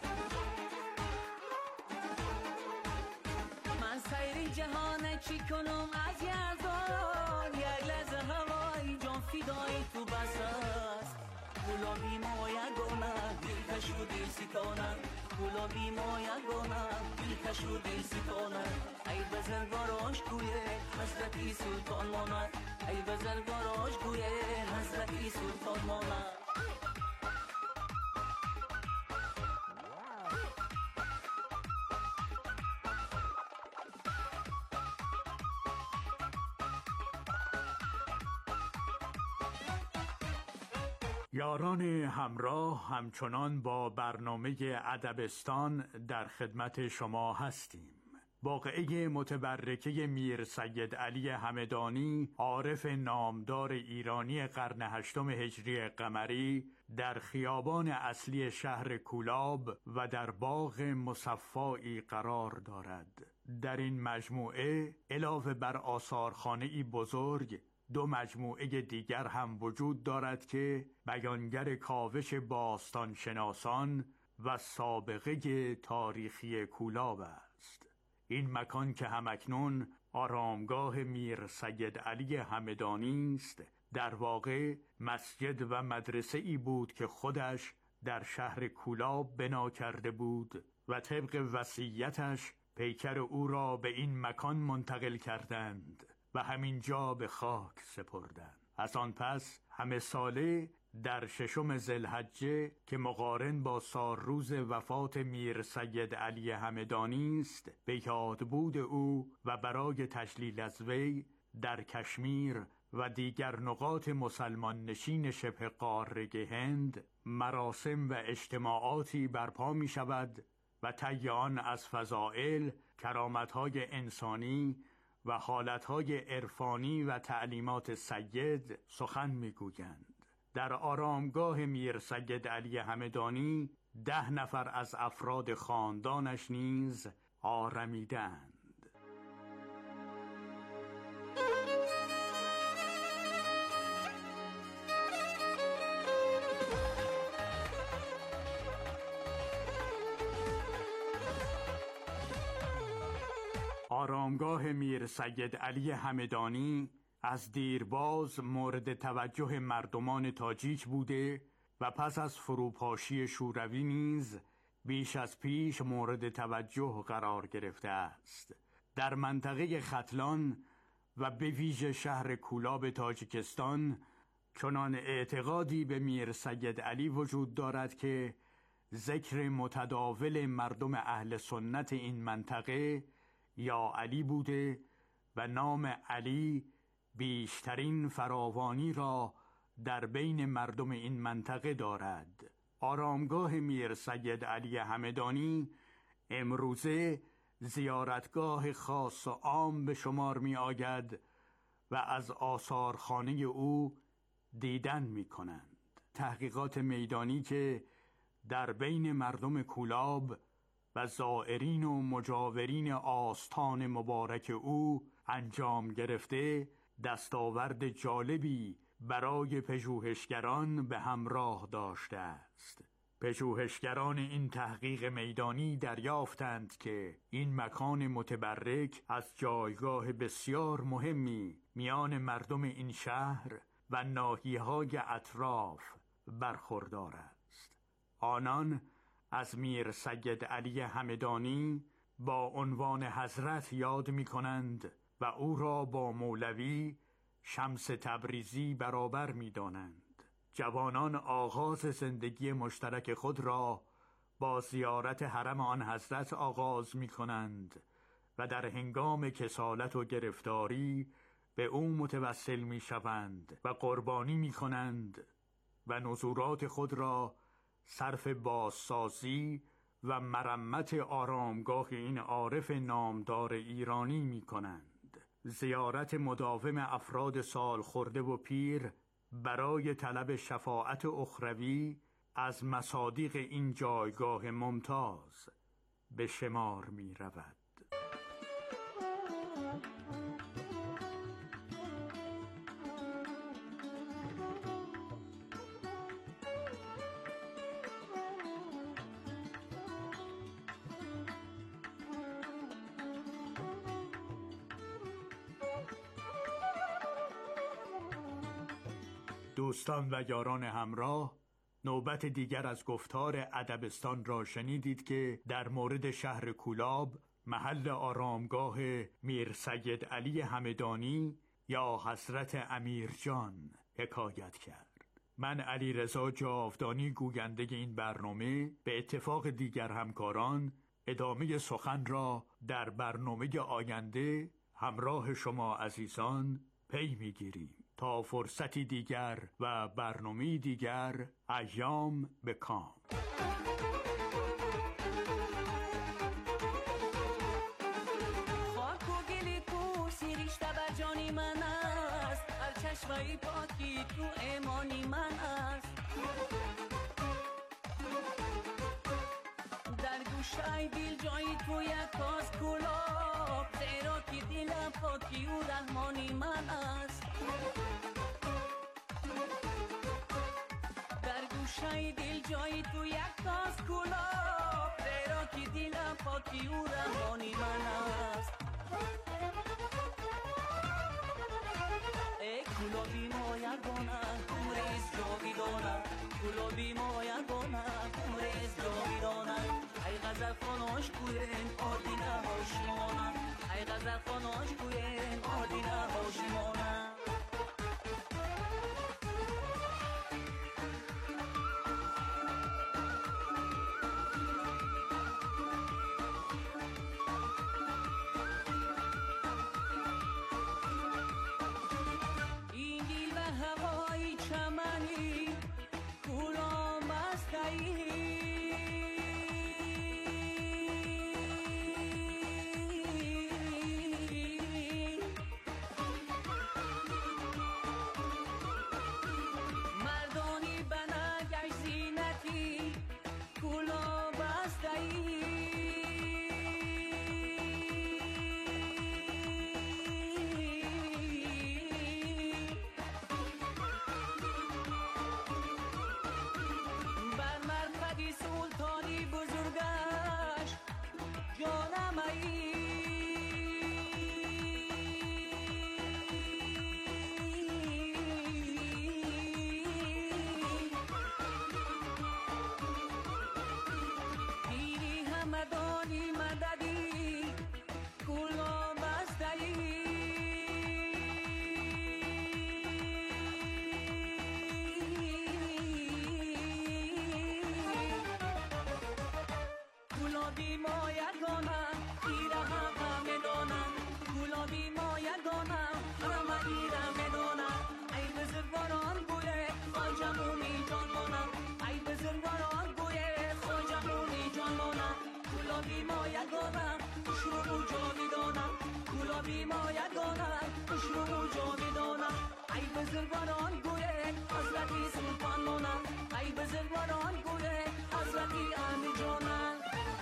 من سیری جهان چی کنم از یزدان یک لحظه هوایی جان فدای تو بس است گلابی ما یگانه دلکش و دل ستانه گلابی ما یگانه دلکش و دل ستانه ای بزرگواراش گویه حضرتی سلطان ماند ای بزرگواراش گویه حضرتی سلطان ماند یاران همراه همچنان با برنامه ادبستان در خدمت شما هستیم. واقعه متبرکه میر سید علی همدانی عارف نامدار ایرانی قرن 8 هجری قمری در خیابان اصلی شهر کولاب و در باغ مصفایی قرار دارد. در این مجموعه علاوه بر آثارخانه‌ای بزرگ دو مجموعه دیگر هم وجود دارد که بیانگر کاوش باستان شناسان و سابقه تاریخی کولاب است. این مکان که همکنون آرامگاه میر سید علی همدانی است، در واقع مسجد و مدرسه ای بود که خودش در شهر کولاب بنا کرده بود و طبق وصیتش پیکر او را به این مکان منتقل کردند و همینجا به خاک سپردند. از آن پس همه ساله در 6 ذوالحجه که مقارن با سالروز وفات میر سید علی همدانی است، به یادبود او و برای تجلیل از وی در کشمیر و دیگر نقاط مسلمان نشین شبه قاره هند مراسم و اجتماعاتی برپا می شود و طی آن از فضائل، کرامت‌های انسانی و حالت‌های عرفانی و تعلیمات سید سخن می‌گویند. در آرامگاه میر سید علی همدانی 10 نفر از افراد خاندانش نیز آرمیدند. آرامگاه میر سید علی همدانی از دیرباز مورد توجه مردمان تاجیک بوده و پس از فروپاشی شوروی نیز بیش از پیش مورد توجه قرار گرفته است. در منطقه ختلان و به ویژه شهر کولاب تاجیکستان چنان اعتقادی به میر سید علی وجود دارد که ذکر متداول مردم اهل سنت این منطقه یا علی بوده و نام علی بیشترین فراوانی را در بین مردم این منطقه دارد. آرامگاه میر سید علی همدانی امروزه زیارتگاه خاص و عام به شمار می آید و از آثارخانه او دیدن می کنند. تحقیقات میدانی که در بین مردم کولاب و زائرین و مجاورین آستان مبارک او انجام گرفته دستاورد جالبی برای پژوهشگران به همراه داشته است. پژوهشگران این تحقیق میدانی دریافتند که این مکان متبرک از جایگاه بسیار مهمی میان مردم این شهر و ناحیه‌های اطراف برخوردار است. آنان از میر سید علی همدانی با عنوان حضرت یاد می کنند و او را با مولوی شمس تبریزی برابر می دانند. جوانان آغاز زندگی مشترک خود را با زیارت حرم آن حضرت آغاز می کنند و در هنگام کسالت و گرفتاری به او متوسل می شوند و قربانی می کنند و نذورات خود را صرف بازسازی و مرمت آرامگاه این عارف نامدار ایرانی می کنند. زیارت مداوم افراد سال خورده و پیر برای طلب شفاعت اخروی از مصادیق این جایگاه ممتاز به شمار می رود. دوستان و یاران همراه، نوبت دیگر از گفتار ادبستان را شنیدید که در مورد شهر کولاب محل آرامگاه میر سید علی همدانی یا حضرت امیرجان حکایت کرد. من علیرضا جاودانی گوینده این برنامه به اتفاق دیگر همکاران ادامه سخن را در برنامه آینده همراه شما عزیزان پی می‌گیریم. تا فرصتی دیگر و برنامه دیگر، ایام به کام. خاک و گلی تو سیریش بر جانی من است، هر چشمایی پاکی تو ایمانی من است. در گوشای دل جایی تو یک کاس گلاب، زیرا که دلم پاکی و رحمانی من است. شای دل جایی تو یک کاس گلاب، زیرا که دلم پاکی و رحمانی من است. ای گلابی ما یگانه عمرش جاویدانه، گلابی ما یگانه عمرش جاویدانه. ای غزل خاناش گوین آدینه هاشیمانه، ای غزل خاناش گوین آدینه هاشیمانه. گلابی ما یگانم ایره همه دانم گلابی ما یگانم همه ایره میدانم ای بزرگواران گویه خواجمونی جان مانم ای بزرگواران گویه خواجمونی جان مانم گلابی ما یگانم خوشرو و جاویدانم گلابی ما یگانم خوشرو و جاویدانم ای بزرگواران گویه حضرتی سلطان مانم ای بزرگواران گویه حضرتی امی جانم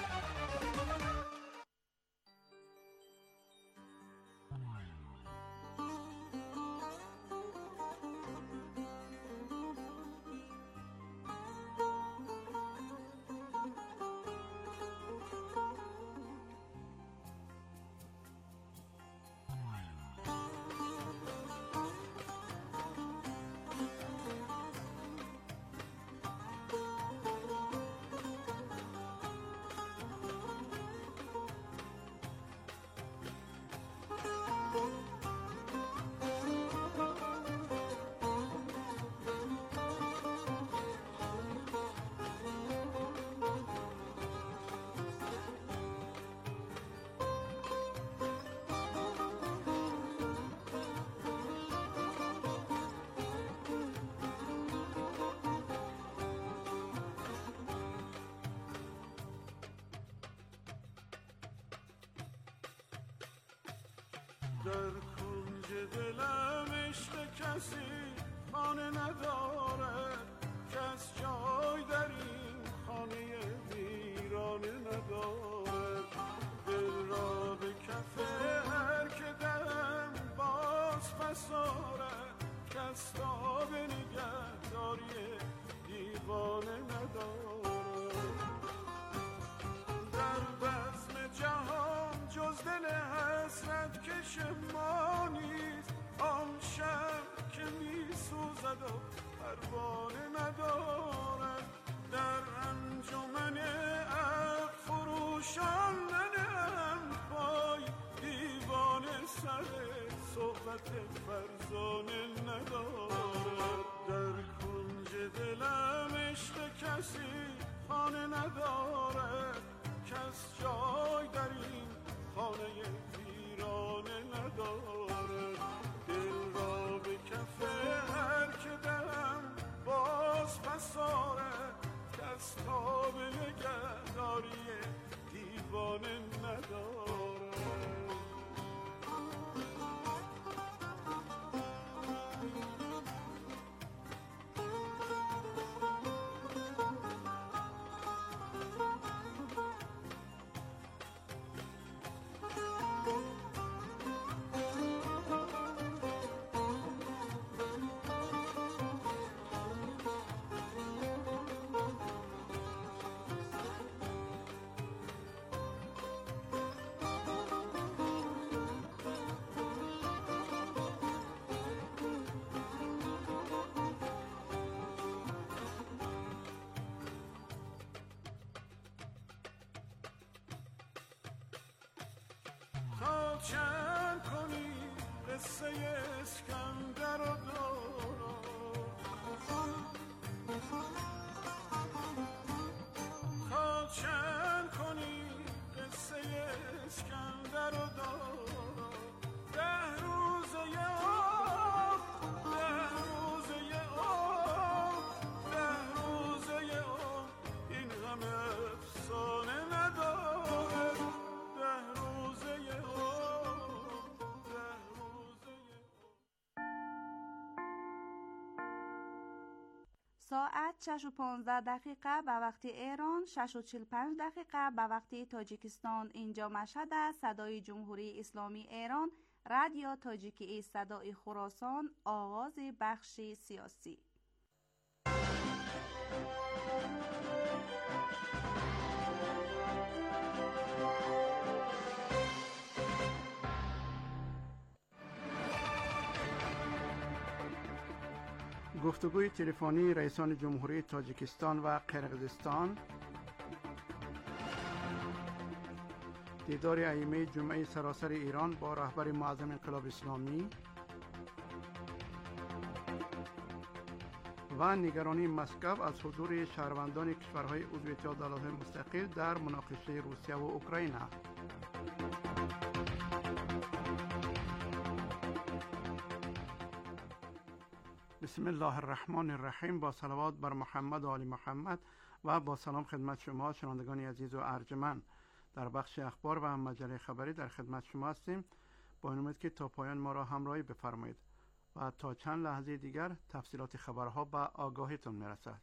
در کنج دلم عشق کسی خانه نداره کس جای در این خانه ویرانه نداره دل را به کف هر که دم باز پساره کس تا به نگهداری دیوانه نداره در بزم جهان جز دل حسرت کش ما نیست آن شب که می سوزد و پروانه ندارد در انجمن عقل فروشان ننهم پای دیوانه سر صحبت فرزانه ندارد در کنج دلم عشق کسی خانه ندارد کس جای در این خانه ویرانه ندارد دل را به کف هر که دم باز پسارد کس تا به نگهداری دیوانه ندارد تا چند کنی قصه اسکندر و دوران تا چند کنی قصه اسکندر و دوران 10 روزه عمر 10 روزه عمر 10 روزه عمر این همه افسانه نداره 10 روزه عمر 10 روزه ساعت 6:15 به وقت ایران، 6:45 به وقت تاجیکستان. اینجا مشهد است. صدای جمهوری اسلامی ایران، رادیو تاجیکی صدای خراسان، آغاز بخش سیاسی. گفتگوی تلفنی رئیسان جمهوری تاجیکستان و قرقیزستان، دیدار ائمه جمعه سراسر ایران با رهبر معظم انقلاب اسلامی و نگرانی مسکو از حضور شهروندان کشورهای عضو اتحاد ایالات متحده در مناقشه روسیه و اوکراین. بسم الله الرحمن الرحیم. با صلوات بر محمد و آل محمد و با سلام خدمت شما شنوندگان عزیز و ارجمند. در بخش اخبار و مجله خبری در خدمت شما هستیم. با امید که تا پایان ما را همراهی بفرمایید و تا چند لحظه دیگر تفصیلات خبرها به آگاهیتون میرسد.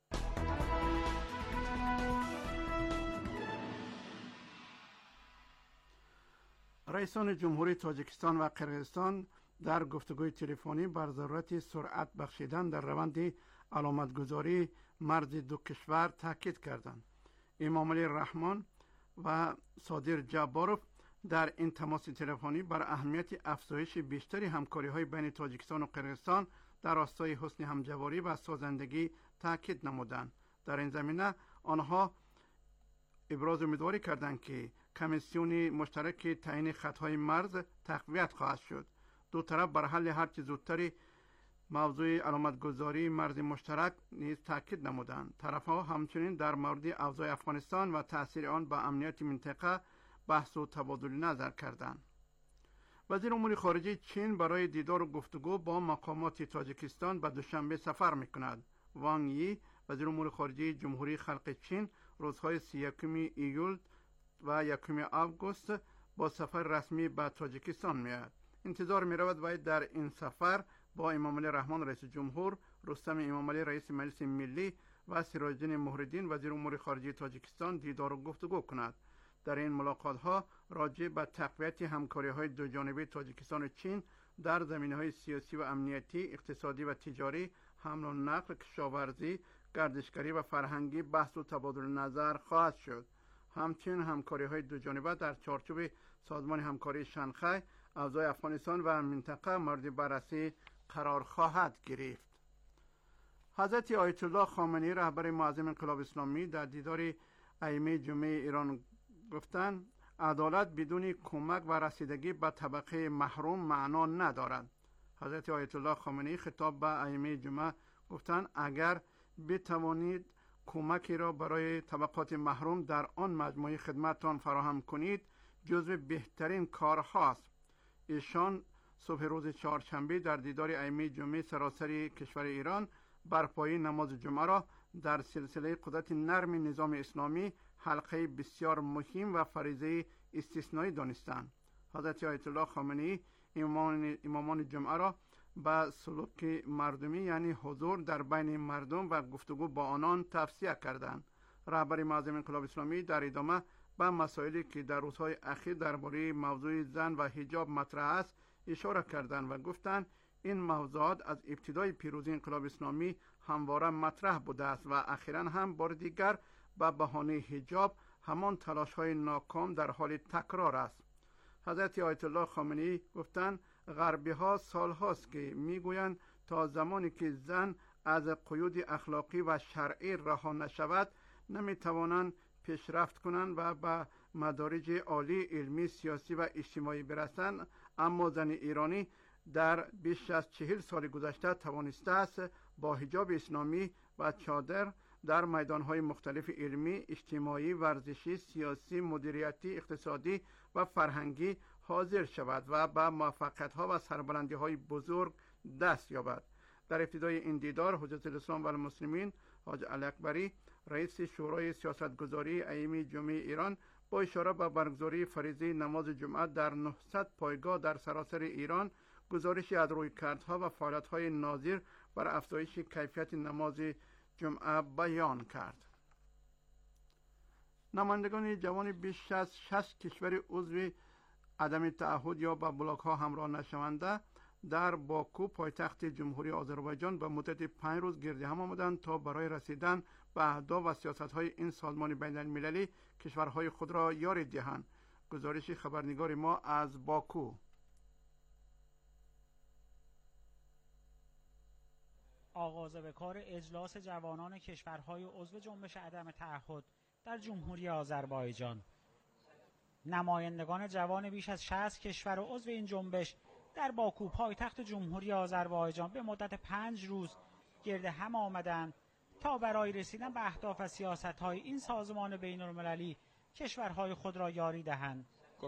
رئیسان جمهوری تاجیکستان و قرقیزستان در گفتگوی تلفنی بر ضرورت سرعت بخشیدن در روند علامتگذاری مرز دو کشور تاکید کردند. امامعلی رحمان و صادر جباروف در این تماس تلفنی بر اهمیت افزایش بیشتری همکاری‌های بین تاجیکستان و قرقیزستان در راستای حسن همجواری و سازندگی تاکید نمودند. در این زمینه آنها ابراز امیدواری کردند که کمیسیون مشترک تعیین خطهای مرز تقویت خواهد شد. دو طرف بر حل هر چه زودتری موضوع علامتگذاری مرز مشترک نیز تاکید نمودند. طرفها همچنین در مورد اوضاع افغانستان و تأثیر آن به امنیت منطقه بحث و تبادل نظر کردند. وزیر امور خارجه چین برای دیدار و گفتگو با مقامات تاجیکستان به دوشنبه سفر می‌کند. وانگ یی وزیر امور خارجه جمهوری خلق چین روزهای 31 ایول و 1 آگوست با سفر رسمی به تاجیکستان می‌آید. انتظار می‌رود وی در این سفر با امامعلی رحمان رئیس جمهور، رستم امامعلی رئیس مجلس ملی و سراج الدین مهرالدین وزیر امور خارجه تاجیکستان دیدار و گفتگو کند. در این ملاقات‌ها راجع به تقویت همکاری‌های دوجانبه تاجیکستان و چین در زمینه‌های سیاسی و امنیتی، اقتصادی و تجاری، حمل و نقل، کشاورزی، گردشگری و فرهنگی بحث و تبادل نظر خواهد شد. همچنین همکاری‌های دوجانبه در چارچوب سازمان همکاری شانگهای، اوضاع افغانستان و منطقه مورد بررسی قرار خواهد گرفت. حضرت آیت الله خامنه‌ای رهبر معظم انقلاب اسلامی در دیدار ائمه جمعه ایران گفتند عدالت بدون کمک و رسیدگی به طبقه محروم معنا ندارد. حضرت آیت الله خامنه‌ای خطاب به ائمه جمعه گفتند اگر بتوانید کمکی را برای طبقات محروم در آن مجموعه خدمتتان فراهم کنید جزو بهترین کارهاست. ایشان صبح روز چهارشنبه در دیدار ائمه جمعه سراسر کشور ایران برپایی نماز جمعه را در سلسله قدرت نرم نظام اسلامی حلقه بسیار مهم و فریضه استثنایی دانستند. حضرت آیت الله خامنه‌ای امامان جمعه را به سلوک مردمی یعنی حضور در بین مردم و گفتگو با آنان توصیه کردند. رهبر معظم انقلاب اسلامی در ادامه به مسائلی که در روزهای اخیر درباره موضوع زن و حجاب مطرح است اشاره کردند و گفتند این موضوعات از ابتدای پیروزی انقلاب اسلامی همواره مطرح بوده است و اخیراً هم بار دیگر به بهانه حجاب همان تلاش‌های ناکام در حال تکرار است. حضرت آیت الله خامنه‌ای گفتند غربی‌ها سال‌هاست که می‌گویند تا زمانی که زن از قیود اخلاقی و شرعی رها نشود نمی‌توانند پیشرفت کنند و به مدارج عالی علمی، سیاسی و اجتماعی برسند، اما زن ایرانی در بیش از 40 سال گذشته توانسته است با حجاب اسلامی و چادر در میدان‌های مختلف علمی، اجتماعی، ورزشی، سیاسی، مدیریتی، اقتصادی و فرهنگی حاضر شود و به موفقیت‌ها و سربلندی‌های بزرگ دست یابد. در ابتدای این دیدار حجت الاسلام و المسلمین حاج علی اکبری رئیس شورای سیاستگذاری ائمه جمعه ایران با اشاره به برگزاری فریضه نماز جمعه در 900 پایگاه در سراسر ایران گزارشی از رویکردها و فعالیت‌های ناظر بر افزایش کیفیت نماز جمعه بیان کرد. نمایندگان جوان بیش از 60 کشور عضو عدم تعهد یا با بلاک‌ها همراه نشونده در باکو پایتخت جمهوری آذربایجان به مدت 5 روز گرد هم آمدند تا برای رسیدن به اهداف و سیاست‌های این سازمان بین‌المللی کشورهای خود را یاری دهند. گزارش خبرنگار ما از باکو. آغاز به کار اجلاس جوانان کشورهای عضو جنبش عدم تعهد در جمهوری آذربایجان. نمایندگان جوان بیش از 60 کشور و عضو این جنبش در باکو پایتخت جمهوری آذربایجان به مدت 5 روز گرد هم آمدند تا برای رسیدن به اهداف و سیاست‌های این سازمان بین‌المللی کشورهای خود را یاری دهند.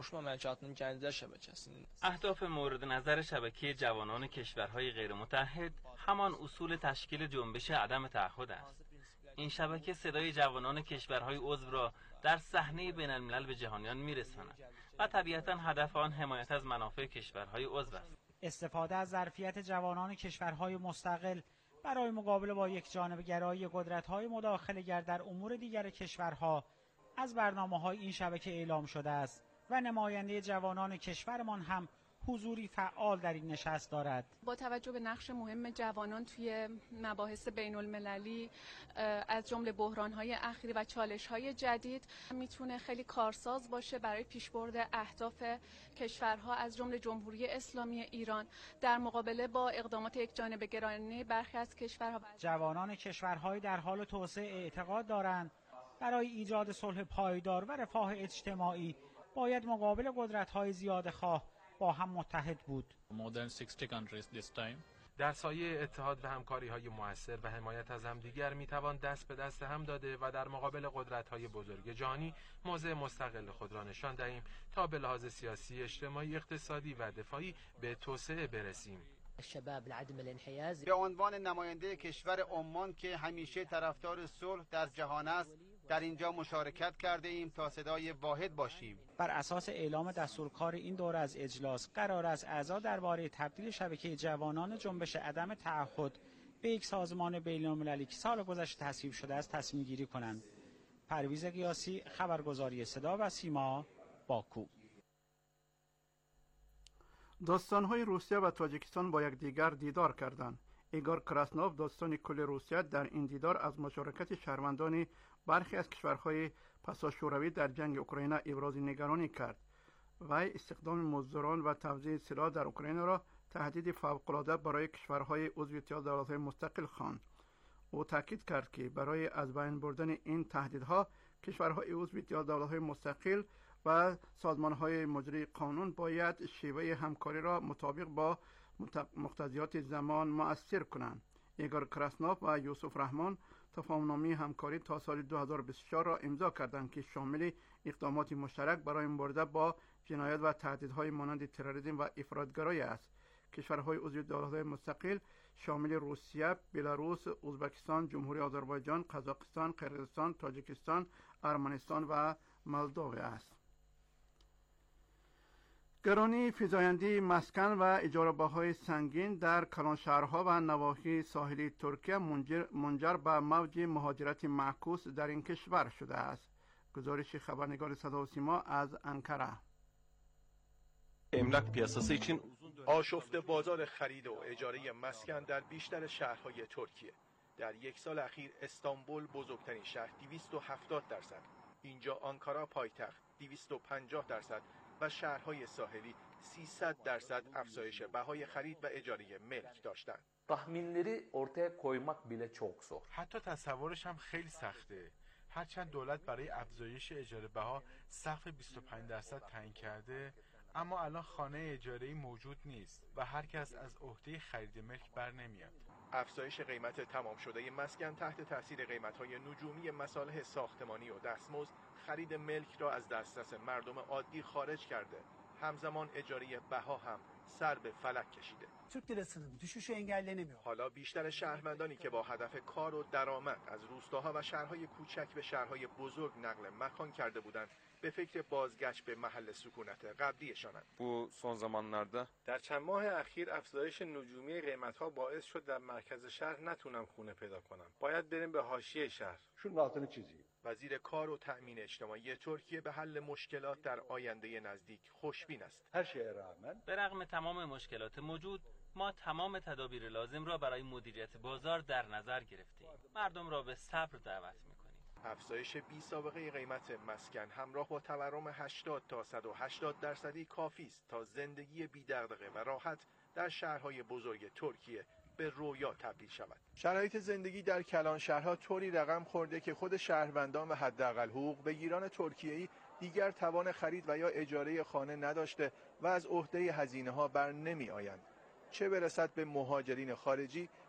اهداف مورد نظر شبکه جوانان کشورهای غیر متحد همان اصول تشکیل جنبش عدم تعهد است. این شبکه صدای جوانان کشورهای عضو را در صحنه بین الملل به جهانیان میرساند و طبیعتاً هدف آن حمایت از منافع کشورهای عضو است. استفاده از ظرفیت جوانان کشورهای مستقل برای مقابله با یکجانبه‌گرایی قدرت‌های مداخله‌گر در امور دیگر کشورها از برنامه‌های این شبکه اعلام شده است و نماینده جوانان کشورمان هم حضوری فعال در این نشست دارد. با توجه به نقش مهم جوانان توی مباحث بین المللی از جمله بحران‌های اخیر و چالش‌های جدید میتونه خیلی کارساز باشه برای پیشبرد اهداف کشورها از جمله جمهوری اسلامی ایران در مقابله با اقدامات یکجانبه‌گرایانه برخی از کشورها. جوانان کشورهای در حال توسعه اعتقاد دارند برای ایجاد صلح پایدار و رفاه اجتماعی باید مقابل قدرت‌های زیادخواه با هم متحد بود. در سایه اتحاد و همکاری‌های مؤثر و حمایت از همدیگر میتوان دست به دست هم داده و در مقابل قدرت‌های بزرگ جهانی موضع مستقل خود را نشان دهیم تا به لحاظ سیاسی، اجتماعی، اقتصادی و دفاعی به توسعه برسیم. به عنوان نماینده کشور عمان که همیشه طرفدار صلح در جهان است، در اینجا مشارکت کرده ایم تا صدای واحد باشیم. بر اساس اعلام دستورکار این دوره از اجلاس قرار است اعضا درباره تبدیل شبکه جوانان جنبش عدم تعهد به یک سازمان بین‌المللی که سال گذشته تصویب شده است تصمیم گیری کنند. پرویز قیاسی، خبرگزاری صدا و سیما، باکو. داستان‌های روسیه و تاجیکستان با یکدیگر دیدار کردند. ایگور کراسنوف داستان کل روسیه در این دیدار از مشارکت شهروندان برخی از کشورهای پساشوروی در جنگ اوکراین ابراز نگرانی کرد. وی استخدام مزدوران و توزیع سلاح در اوکراین را تهدید فوق‌العاده برای کشورهای عضو اتحاد دولت‌های مستقل خواند. او تاکید کرد که برای از بین بردن این تهدیدها کشورهای عضو اتحاد دولت‌های مستقل و سازمان‌های مجری قانون باید شیوه همکاری را مطابق با مقتضیات زمان مؤثر کنند. ایگور کراسنوف و یوسف رحمان تفاهم‌نامه همکاری تا سال 2024 را امضا کردند که شامل اقدامات مشترک برای مبارزه با جنایات و تهدیدهای مانند تروریسم و افراطگرایی است. کشورهای عضو دولت‌های مستقل شامل روسیه، بلاروس، ازبکستان، جمهوری آذربایجان، قزاقستان، قرقیزستان، تاجیکستان، ارمنستان و مولداوی است. گرانی فزایندی مسکن و اجاره‌بهای سنگین در کلانشهرها و نواحی ساحلی ترکیه منجر به موج مهاجرت معکوس در این کشور شده است. گزارش خبرنگار صدا و سیما از انکره. Emlak piyasası için آشفته بازار خرید و اجاره مسکن در بیشتر شهرهای ترکیه. در یک سال اخیر استانبول بزرگترین شهر 270%، اینجا آنکارا پایتخت 250% و شهرهای ساحلی 300% افزایش بهای خرید و اجاره ملک داشتند. tahminleri ortaya koymak bile çok zor. حتی تصورش هم خیلی سخته. هرچند دولت برای افزایش اجاره بها سقف 25% تعیین کرده، اما الان خانه اجاره‌ای موجود نیست و هر کس از عهده خرید ملک بر نمیاد. افزایش قیمت تمام شده مسکن تحت تاثیر قیمت‌های نجومی مصالح ساختمانی و دستمزد خرید ملک را از دسترس مردم عادی خارج کرده. همزمان اجاره بها هم سر به فلک کشیده. Türk lirasının düşüşü engellenemiyor. حالا بیشتر شهروندانی که با هدف kar و درآمد از روستاها و شهرهای کوچک به شهرهای بزرگ نقل مکان کرده بودند، به فکر بازگشت به محل سکونت قبلیشانند. Bu son zamanlarda در چند ماه اخیر افزایش نجومی قیمت‌ها باعث شد در مرکز شهر نتونم خونه پیدا کنم. باید بریم به حاشیه شهر. şunun altını çizeyim. وزیر کار و تأمین اجتماعی ترکیه به حل مشکلات در آینده نزدیک خوشبین است. Her şeye rağmen به رغم تمام مشکلات موجود، ما تمام تدابیر لازم را برای مدیریت بازار در نظر گرفتیم. مردم را به صبر دعوت می‌کنیم. افزایش بی سابقه قیمت مسکن همراه با تورم 80 تا 180% کافی است تا زندگی بی دغدغه و راحت در شهرهای بزرگ ترکیه به رویا تبدیل شود. شرایط زندگی در کلان شهرها طوری رقم خورده که خود شهروندان و حداقل حقوق بگیران ترکیه‌ای دیگر توان خرید و یا اجاره خانه نداشته و از عهده هزینه‌ها بر نمی‌آیند. چه برسد به مهاجرین خارجی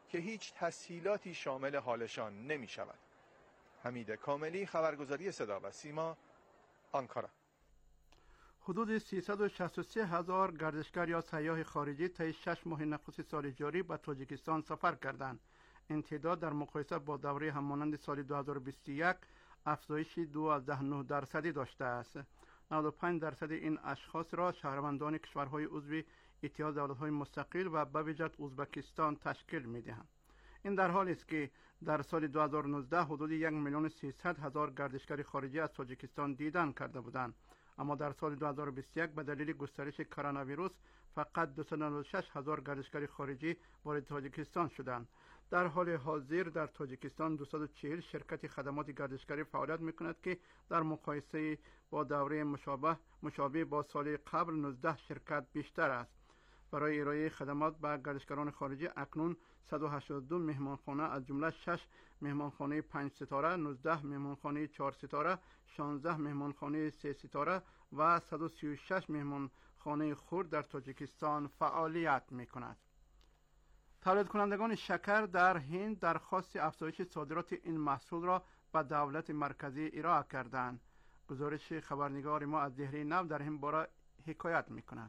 که هیچ تسهیلاتی شامل حالشان نمی شود. حمید کاملی، خبرگزاری صدا و سیما، آنکارا. حدود 363 هزار گردشگر یا سیاح خارجی طی 6 ماه نخست سال جاری به تاجیکستان سفر کردند. این تعداد در مقایسه با دوره همانند سال 2021 افزایش 2.9% داشته است. 95% این اشخاص را شهروندان کشورهای عضو اتحاد دولت‌های مستقل و به ویژه ازبکستان تشکیل می‌دهند. این در حالی است که در سال 2019 حدود 1,300,000 گردشگر خارجی از تاجیکستان دیدن کرده بودند، اما در سال 2021 به دلیل گسترش کرونا ویروس فقط 296,000 گردشگر خارجی وارد تاجیکستان شدند. در حال حاضر در تاجیکستان 240 شرکت خدمات گردشگری فعالیت می‌کند که در مقایسه با دوره مشابه با سال قبل 19 شرکت بیشتر است. برای ارائه خدمات به گردشگران خارجی اکنون 182 مهمانخانه از جمله 6 مهمانخانه 5 ستاره، 19 مهمانخانه 4 ستاره، 16 مهمانخانه 3 ستاره و 136 مهمانخانه خرد در تاجیکستان فعالیت می‌کند. تولید کنندگان شکر در هند درخواست افزایش صادرات این محصول را به دولت مرکزی ارائه کردند. گزارش خبرنگار ما از دهلی نو در این باره حکایت می‌کند.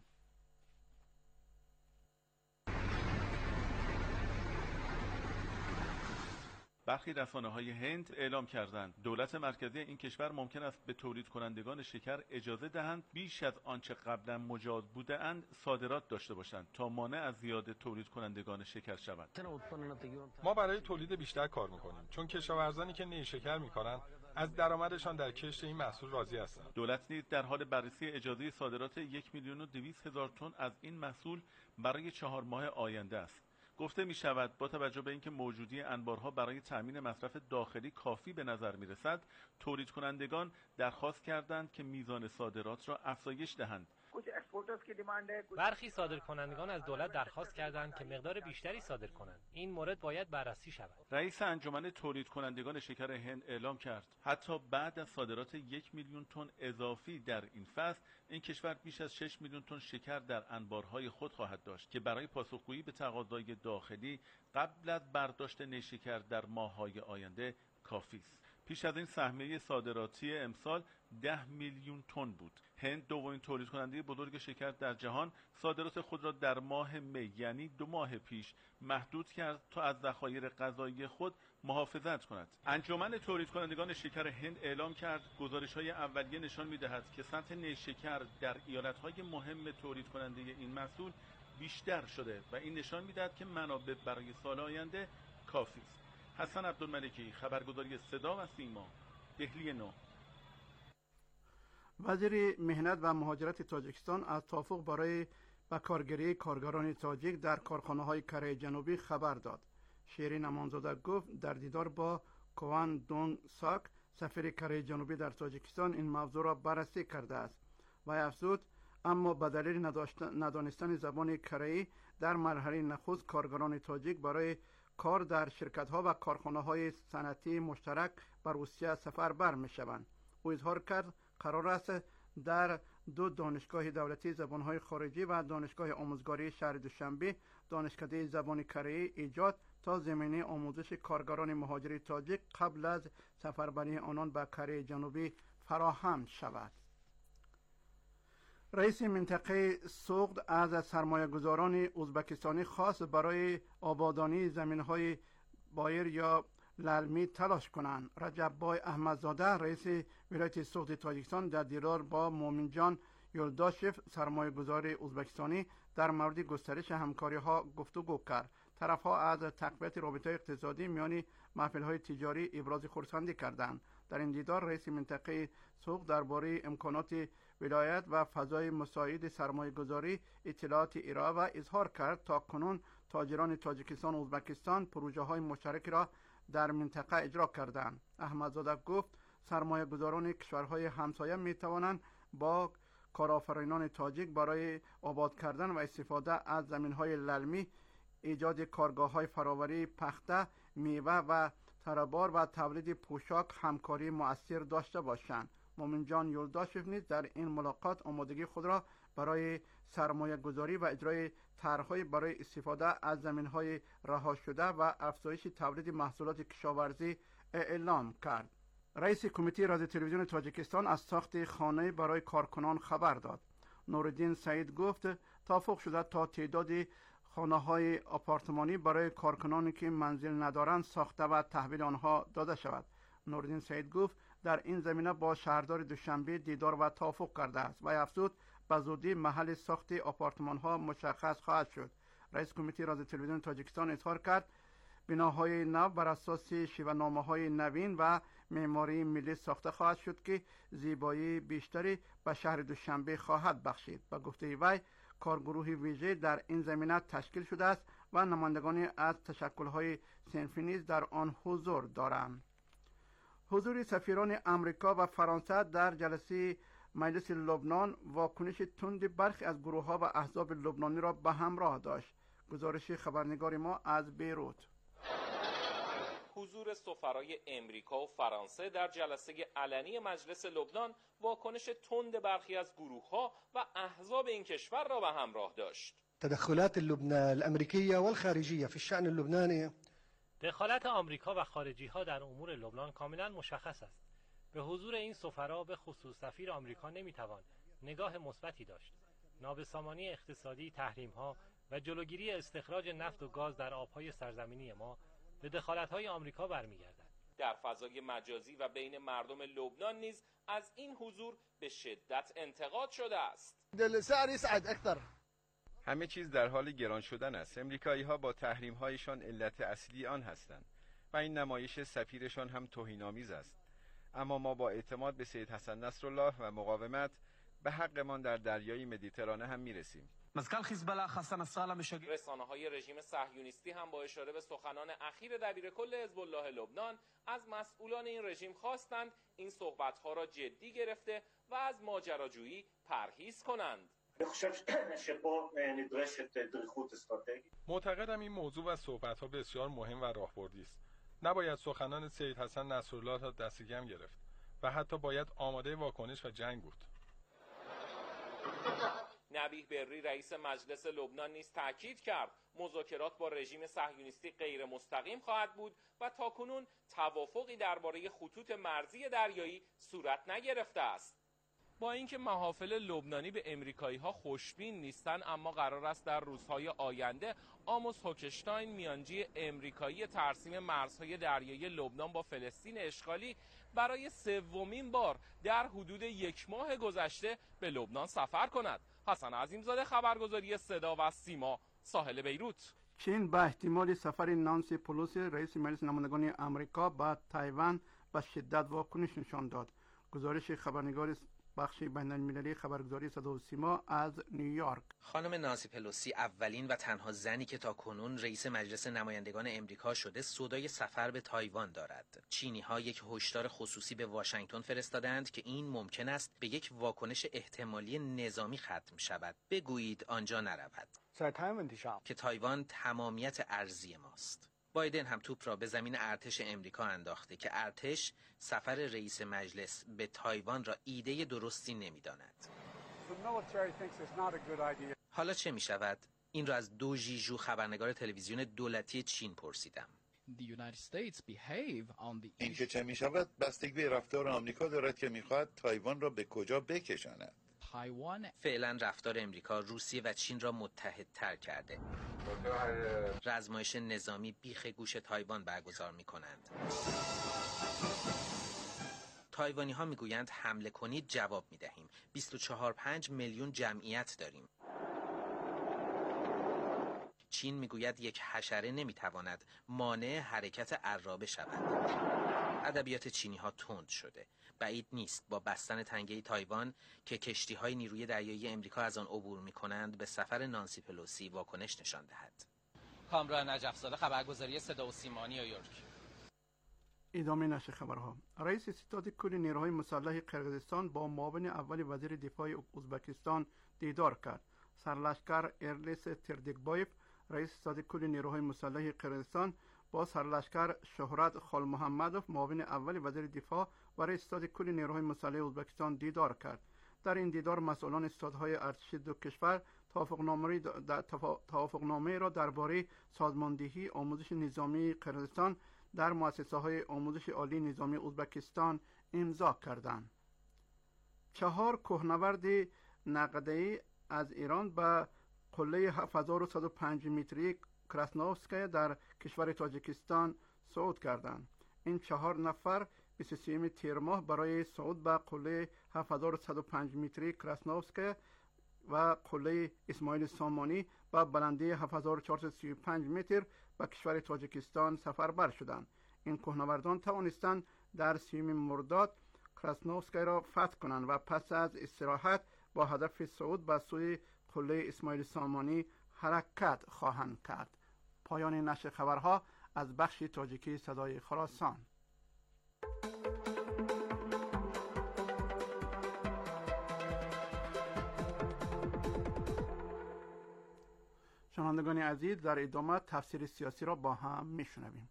برخی رسانه‌های هند اعلام کردند دولت مرکزی این کشور ممکن است به تولید کنندگان شکر اجازه دهند بیش از آنچه قبلا مجاز بوده‌اند صادرات داشته باشند تا مانع از زیاد تولید کنندگان شکر شوند. ما برای تولید بیشتر کار می‌کنیم چون کشاورزانی که نیشکر می‌کنند از درآمدشان در کشت این محصول راضی هستند. دولت نیز در حال بررسی اجازه صادرات 1,200,000 تن از این محصول برای 4 ماه آینده است. گفته می شود با توجه به اینکه موجودی انبارها برای تأمین مصرف داخلی کافی به نظر می رسد، تولید کنندگان درخواست کردند که میزان صادرات را افزایش دهند. برخی صادرکنندگان از دولت درخواست کردند که مقدار بیشتری صادر کنند. این مورد باید بررسی شود. رئیس انجمن تولید کنندگان شکر هند اعلام کرد حتی بعد از صادرات 1,000,000 تن اضافی در این فصل، این کشور بیش از 6 میلیون تن شکر در انبارهای خود خواهد داشت که برای پاسخگویی به تقاضای داخلی قبل از برداشت نیشکر در ماه‌های آینده کافی است. پیش از این سهمیه صادراتی امسال 10 میلیون تن بود. هند دومین تولید کننده بزرگ شکر در جهان صادرات خود را در ماه می یعنی 2 ماه پیش محدود کرد تا از ذخایر غذایی خود محافظت کند. انجمن تولید کنندگان شکر هند اعلام کرد گزارش‌های اولیه نشان می‌دهد که سطح نیشکر در ایالت‌های مهم تولید کننده این محصول بیشتر شده و این نشان می‌دهد که منابع برای سال آینده کافی است. حسن عبدالملکی، خبرگزاری صدا و سیما، دهلی نو. وزیر مهنت و مهاجرت تاجیکستان از توافق برای بکارگیری کارگران تاجیک در کارخانه‌های کره جنوبی خبر داد. شیرین امانزاده گفت در دیدار با کوان دونگ ساک سفیر کره جنوبی در تاجیکستان این موضوع را بررسی کرده است و افزود اما به دلیل ندانستن زبان کره‌ای در مرحله نخست کارگران تاجیک برای کار در شرکت‌ها و کارخانه‌های صنعتی مشترک به روسیه سفربر می‌شوند. او اظهار کرد قرار است در 2 دانشگاه دولتی زبان‌های خارجی و دانشگاه آموزگاری شهر دوشنبه دانشکده زبان کره‌ای ایجاد تا زمینه آموزش کارگران مهاجر تاجیک قبل از سفربری آنان به کره جنوبی فراهم شود. رئیس منطقه سوغد از سرمایه‌گذاران ازبکستانی خواست برای آبادانی زمین‌های بایر یا للمی تلاش کنند. رجب بای احمدزاده رئیس ولایت سوغد تاجیکستان در دیدار با مومن جان یولداشف سرمایه‌گذار ازبکستانی در مورد گسترش همکاری‌ها گفتگو کرد. طرف‌ها از تقویت رابطه اقتصادی میان محفل‌های تجاری ابراز خرسندی کردند. در این دیدار رئیس منطقه سوغد درباره امکانات ولایت و فضای مساعد سرمایه‌گذاری اطلاعات ارائه و اظهار کرد تا کنون تاجران تاجیکستان و ازبکستان پروژه‌های مشترک را در منطقه اجرا کردند. احمدزاده گفت سرمایه‌گذاران کشورهای همسایه می‌توانند با کارآفرینان تاجیک برای آباد کردن و استفاده از زمین‌های للمی، ایجاد کارگاه‌های فراوری پخته، میوه و تربار و تولید پوشاک همکاری مؤثر داشته باشند. مومن جان یولداشف نیز در این ملاقات آمادگی خود را برای سرمایه گذاری و اجرای طرح‌های برای استفاده از زمین‌های رها شده و افزایش تولید محصولات کشاورزی اعلام کرد. رئیس کمیته رادیو تلویزیون تاجیکستان از ساخت خانه برای کارکنان خبر داد. نورالدین سعید گفت توافق شده تا تعداد خانه‌های آپارتمانی برای کارکنانی که منزل ندارند ساخته و تحویل آنها داده شود. نورالدین سعید گفت در این زمینه با شهردار دوشنبه دیدار و توافق کرده است و افزود به زودی محل ساخت آپارتمان‌ها مشخص خواهد شد. رئیس کمیته رادیو تلویزیون تاجیکستان اظهار کرد بناهای نو بر اساس شیوه‌نامه‌های نوین و معماری ملی ساخته خواهد شد که زیبایی بیشتری به شهر دوشنبه خواهد بخشید. به گفته وی کارگروه ویژه در این زمینه تشکیل شده است و نمایندگانی از تشکل‌های صنفی نیز در آن حضور دارند. حضور سفیران امریکا و فرانسه در جلسه مجلس لبنان واکنش تند برخی از گروه‌ها و احزاب لبنانی را به همراه داشت. گزارش خبرنگار ما از بیروت. حضور سفرای امریکا و فرانسه در جلسه علنی مجلس لبنان واکنش تند برخی از گروه‌ها و احزاب این کشور را به همراه داشت. تدخلات الامریکیه والخارجیه فی الشأن اللبنانی. دخالت آمریکا و خارجی‌ها در امور لبنان کاملا مشخص است. به حضور این سفرا به خصوص سفیر آمریکا نمیتوان نگاه مثبتی داشت. نابسامانی اقتصادی، تحریم‌ها و جلوگیری استخراج نفت و گاز در آب‌های سرزمینی ما به دخالت‌های آمریکا برمیگردد. در فضای مجازی و بین مردم لبنان نیز از این حضور به شدت انتقاد شده است. همه چیز در حال گران شدن است. امریکایی‌ها با تحریم‌هایشان علت اصلی آن هستند و این نمایش سفیرشان هم توهین‌آمیز است. اما ما با اعتماد به سید حسن نصرالله و مقاومت به حقمان در دریای مدیترانه هم میرسیم. رسانه‌های رژیم صهیونیستی هم با اشاره به سخنان اخیر دبیرکل حزب الله لبنان از مسئولان این رژیم خواستند این صحبت‌ها را جدی گرفته و از ماجراجویی پرهیز کنند. معتقدم این موضوع و صحبت‌ها بسیار مهم و راهبردی است. نباید سخنان سید حسن نصرالله را دست کم گرفت و حتی باید آماده واکنش و جنگ بود. نبیه بری رئیس مجلس لبنان نیز تاکید کرد مذاکرات با رژیم صهیونیستی غیر مستقیم خواهد بود و تاکنون توافقی درباره خطوط مرزی دریایی صورت نگرفته است. با اینکه محافل لبنانی به امریکایی‌ها خوشبین نیستند، اما قرار است در روزهای آینده آموس هوکشتاین، میانجی امریکایی ترسیم مرزهای دریایی لبنان با فلسطین اشغالی، برای سومین بار در حدود 1 ماه گذشته به لبنان سفر کند. حسن عظیمزاده، خبرگزاری صدا و سیما، ساحل بیروت. چین به احتمال سفر نانسی پلوسی رئیس مجلس نمایندگان آمریکا به تایوان به شدت واکنش نشان داد. گزارش خبرنگار بخش بین‌المللی خبرگزاری صدا و سیما از نیویورک. خانم نانسی پلوسی اولین و تنها زنی که تاکنون رئیس مجلس نمایندگان امریکا شده سودای سفر به تایوان دارد. چینی‌ها یک هشدار خصوصی به واشنگتن فرستادند که این ممکن است به یک واکنش احتمالی نظامی ختم شود. بگویید آنجا نرود. که تایوان تمامیت ارضی ماست. بایدن هم توپ را به زمین ارتش امریکا انداخته که ارتش سفر رئیس مجلس به تایوان را ایده درستی نمی‌داند. حالا چه می‌شود؟ این را از دو ژیژو خبرنگار تلویزیون دولتی چین پرسیدم. این که چه می‌شود بستگی به رفتار آمریکا دارد که می‌خواهد تایوان را به کجا بکشاند. فعلا رفتار امریکا روسیه و چین را متحدتر کرده. رزمایش نظامی بیخ گوش تایوان برگزار می‌کنند. تایوانی ها میگویند حمله کنید جواب میدهیم. 24.5 میلیون جمعیت داریم. چین میگوید یک حشره نمیتواند مانع حرکت عرابه شود. ادبیات چینی ها تند شده. بعید نیست با بستن تنگه تایوان که کشتی های نیروی دریایی امریکا از آن عبور میکنند به سفر نانسی پلوسی واکنش نشان دهد. کامران نجف‌زاده، خبرگزاری صدا و سیما، نیویورک. ادامه نشر خبرها. رئیس ستاد کل نیروهای مسلح قرقیزستان با معاون اول وزیر دفاع ازبکستان دیدار کرد. سرلشکر ارلیس تردیکبایف، رئیس ستاد کل نیروهای مسلح قرقیزستان، با سرلشکر شهرت خال محمدوف معاون اول وزیر دفاع و رئیس استاد کل نیروهای مسلح ازبکستان دیدار کرد. در این دیدار مسئولان استادهای ارتشی دو کشور توافقنامه را درباره سازماندهی آموزش نظامی قرقیزستان در مؤسسه‌های آموزش عالی نظامی ازبکستان امضا کردند. 4 کوهنورد نقده‌ای از ایران به قله 7105 متری کراسنوفسکای در کشور تاجیکستان صعود کردند. این 4 نفر 23 تیر ماه برای صعود به قله 7105 متری کراسنوفسکای و قله اسماعیل سامانی با بلندی 7435 متر به کشور تاجیکستان سفربر شدند. این کوهنوردان توانستند در 30 مرداد کراسنوفسکای را فتح کنند و پس از استراحت با هدف صعود به سوی قله اسماعیل سامانی حرکت خواهند کرد. پایان نشر خبرها از بخش تاجیکی صدای خراسان. شنوندگان عزیز، در ادامه تفسیر سیاسی را با هم میشنویم.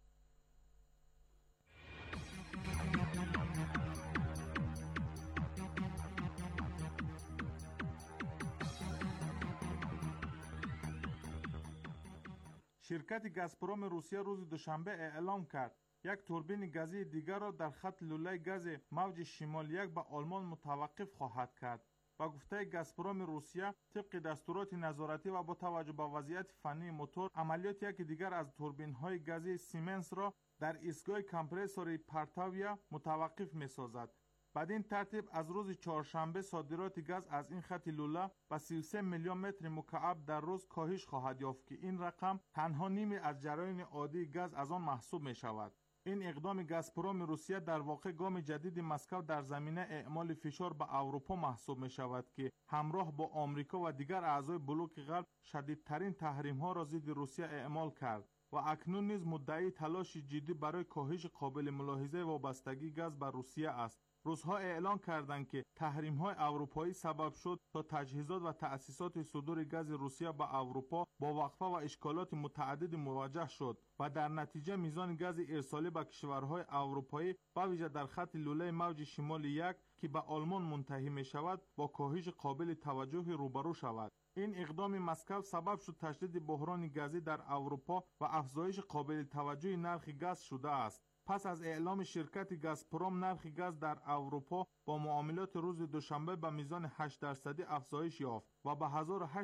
شرکت گازپروم روسیه روز دوشنبه اعلام کرد یک توربین گازی دیگر را در خط لوله گاز موج شمال 1 به آلمان متوقف خواهد کرد. با گفته گازپروم روسیه، طبق دستورات نظارتی و با توجه به وضعیت فنی موتور، عملیات یک دیگر از توربین‌های گازی سیمنس را در ایستگاه کمپرسور پارتاویا متوقف می‌سازد. بدین ترتیب از روز چهارشنبه صادرات گاز از این خط لوله به 33 میلیون متر مکعب در روز کاهش خواهد یافت که این رقم تنها نیمی از جریان عادی گاز از آن محسوب می شود. این اقدام گازپروم روسیه در واقع گام جدید مسکو در زمینه اعمال فشار به اروپا محسوب می شود که همراه با آمریکا و دیگر اعضای بلوک غرب شدیدترین تحریم ها را ضد روسیه اعمال کرد و اکنون نیز مدعی تلاش جدی برای کاهش قابل ملاحظه وابستگی گاز به روسیه است. روزها اعلان کردند که تحریم‌های اروپایی سبب شد تا تجهیزات و تأسیسات صدور گاز روسیه به اروپا با وقفه و اشکالات متعدد مواجه شد و در نتیجه میزان گاز ارسالی به کشورهای اروپایی به ویژه در خط لوله موج شمال 1 که به آلمان منتهی می شود با کاهش قابل توجه روبرو شود. این اقدام مسکو سبب شد تشدید بحران گازی در اروپا و افزایش قابل توجه نرخ گاز شده است. پس از اعلام شرکت گازپروم، نرخ گاز در اروپا با معاملات روز دوشنبه به میزان 8% افزایش یافت و به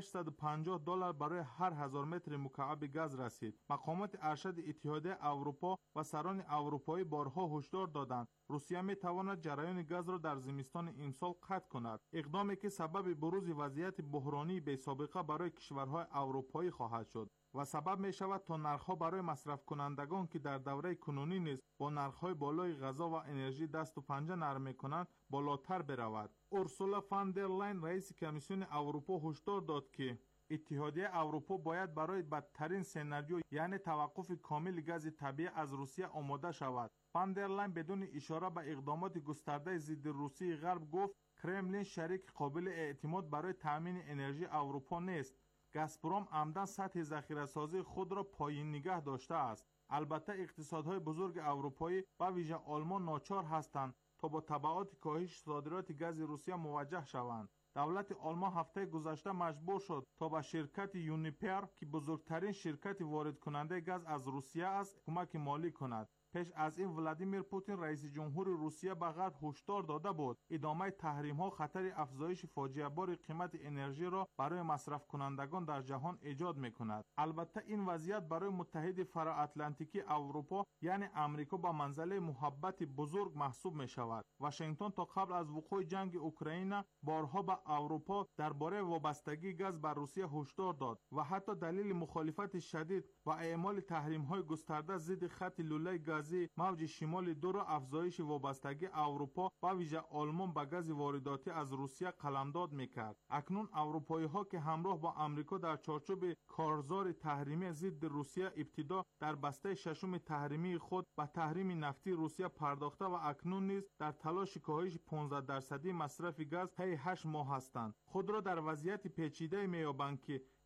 $1850 برای هر 1000 متر مکعب گاز رسید. مقامات ارشد اتحادیه اروپا و سران اروپایی بارها هشدار دادند روسیه می تواند جریان گاز را در زمستان امسال قطع کند، اقدامی که سبب بروز وضعیت بحرانی بی سابقه برای کشورهای اروپایی خواهد شد و سبب می شود تا نرخ‌ها برای مصرف کنندگان که در دوره کنونی نیز با نرخ‌های بالای غذا و انرژی دست و پنجه نرم می‌کنند بالاتر برود. اورسولا فان در لاین رئیس کمیسیون اروپا هشدار داد که اتحادیه اروپا باید برای بدترین سناریو یعنی توقف کامل گاز طبیعی از روسیه آماده شود. فان در لاین بدون اشاره به اقدامات گسترده ضد روسیه غرب گفت کرملین شریک قابل اعتماد برای تامین انرژی اروپا نیست. گازپروم عمدن سطح ذخیره‌سازی خود را پایین نگه داشته است. البته اقتصادهای بزرگ اروپایی به ویژه آلمان ناچار هستند تا با تبعات کاهش صادرات گاز روسیه مواجه شوند. دولت آلمان هفته گذشته مجبور شد تا به شرکت یونیپر که بزرگترین شرکت وارد کننده گاز از روسیه است کمک مالی کند. پیش از این ولادیمیر پوتین رئیس جمهور روسیه به غرب هشدار داده بود ادامه تحریم‌ها خطر افزایش فاجعه بار قیمت انرژی را برای مصرف کنندگان در جهان ایجاد می‌کند. البته این وضعیت برای متحد فراتلانتیکی اروپا یعنی آمریکا با منزله محبت بزرگ محسوب می‌شود. واشنگتن تا قبل از وقوع جنگ اوکراین بارها به اروپا درباره وابستگی گاز به روسیه هشدار داد و حتی دلیل مخالفت شدید و اعمال تحریم‌های گسترده ضد خط لوله موج شمال 2 را افزایش وابستگی اروپا و ویژه آلمان به گاز وارداتی از روسیه قلمداد میکرد. اکنون اروپایی ها که همراه با آمریکا در چارچوب کارزار تحریمی ضد روسیه ابتدا در بسته ششم تحریمی خود به تحریم نفتی روسیه پرداخته و اکنون نیز در تلاش کاهش 15% مصرف گاز طی 8 ماه هستند. خود را در وضعیت پیچیده می‌یابند که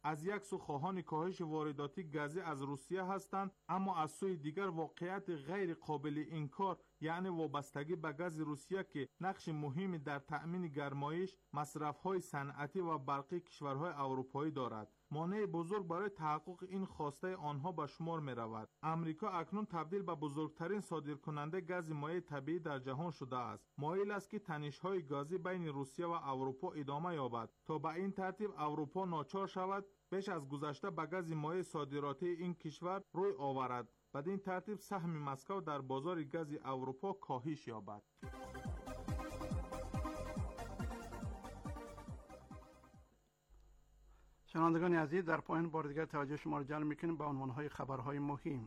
از یک سو خواهان کاهش وارداتی گازی از روسیه هستند، اما از سوی دیگر واقعیت غیر قابل انکار یعنی وابستگی به گاز روسیه که نقش مهمی در تأمین گرمایش، مصرف‌های صنعتی و برقی کشورهای اروپایی دارد. مانع بزرگ برای تحقق این خواسته آنها به شمار می رود. امریکا اکنون تبدیل به بزرگترین صادرکننده گاز مایع طبیعی در جهان شده است. مایل است که تنش‌های گازی بین روسیه و اروپا ادامه یابد تا به این ترتیب اروپا ناچار شود بیش از گذشته به گاز مایع صادراتی این کشور روی آورد. بدین ترتیب سهم مسکو در بازار گاز اروپا کاهش یابد. شنوندگان عزیز، در پایان بار دیگر توجه شما را جلب می‌کنیم به عنوان‌های خبرهای مهم.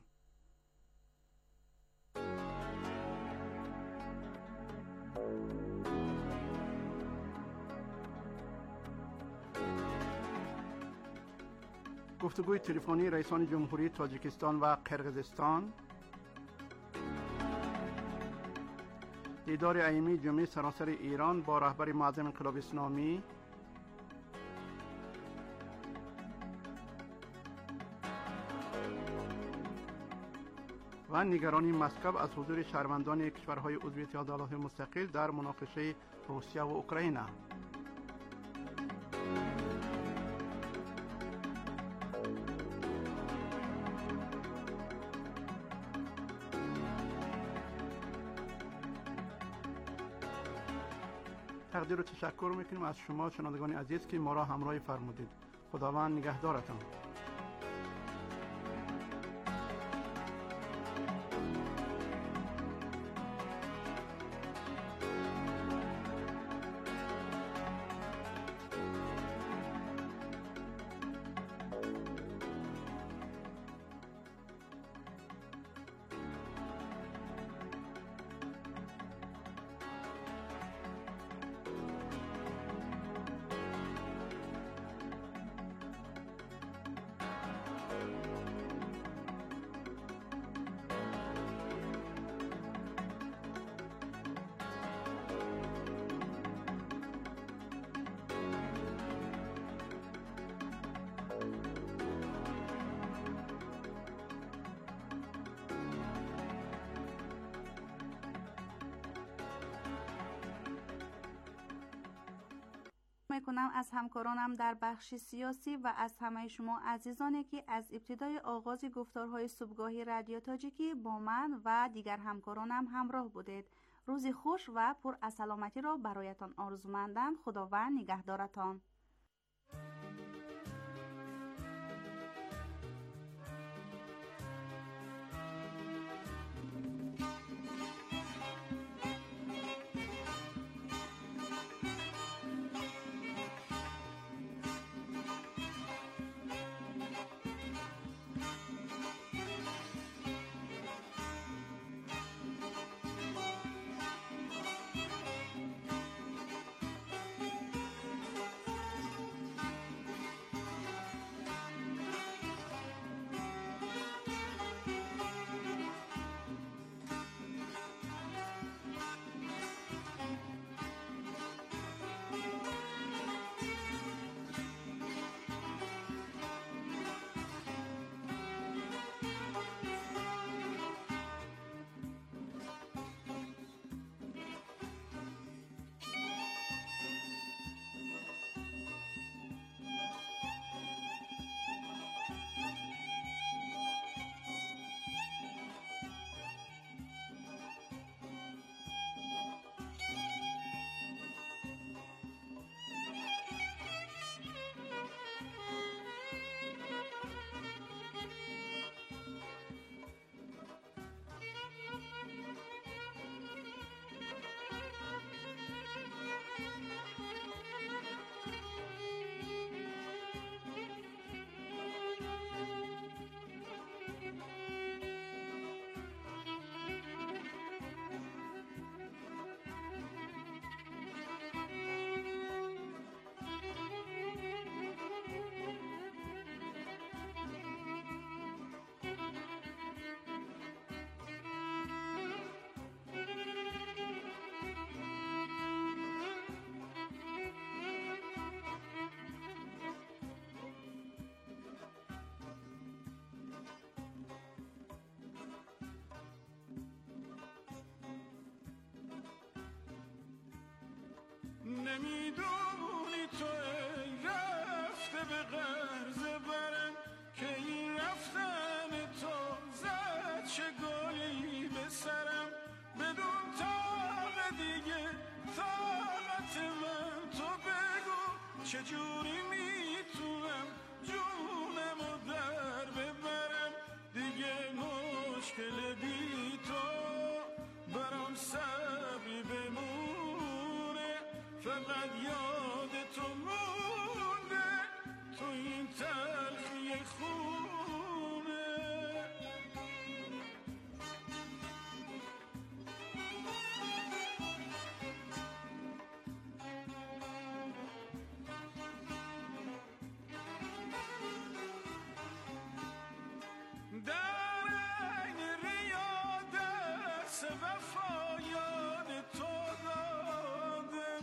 گفتگوی تلفنی رئیسان جمهوری تاجیکستان و قرقیزستان، دیدار ایمی جمعه سراسر ایران با رهبر معظم انقلاب اسلامی، و نگرانی مسکو از حضور شهروندان کشورهای عضو اتحاد ایالات مستقل در مناقشه روسیه و اوکراین. تقدیر و تشکر میکنیم از شما شنوندگان عزیز که ما را همراهی فرمودید. خداوند نگهدارتان. میکنم از همکارانم در بخش سیاسی و از همه شما عزیزانی که از ابتدای آغاز گفتارهای صبحگاهی رادیو تاجیکی با من و دیگر همکارانم همراه بودید. روزی خوش و پر از سلامتی را برایتان آرزومندم. خداوند نگهدارتان. نمیدونی تو ای رفته به قرض برم که این رفتن تو زد چه گلی به سرم بدون طاقت دیگه طاقت من تو بگو چجوری میتونم جونمو در ببرم دیگه مشکل بی تو برام صبری بمونه فقط یاد تو مونده تو این تلخی خونه در این ریا درس وفا یاد تو دادم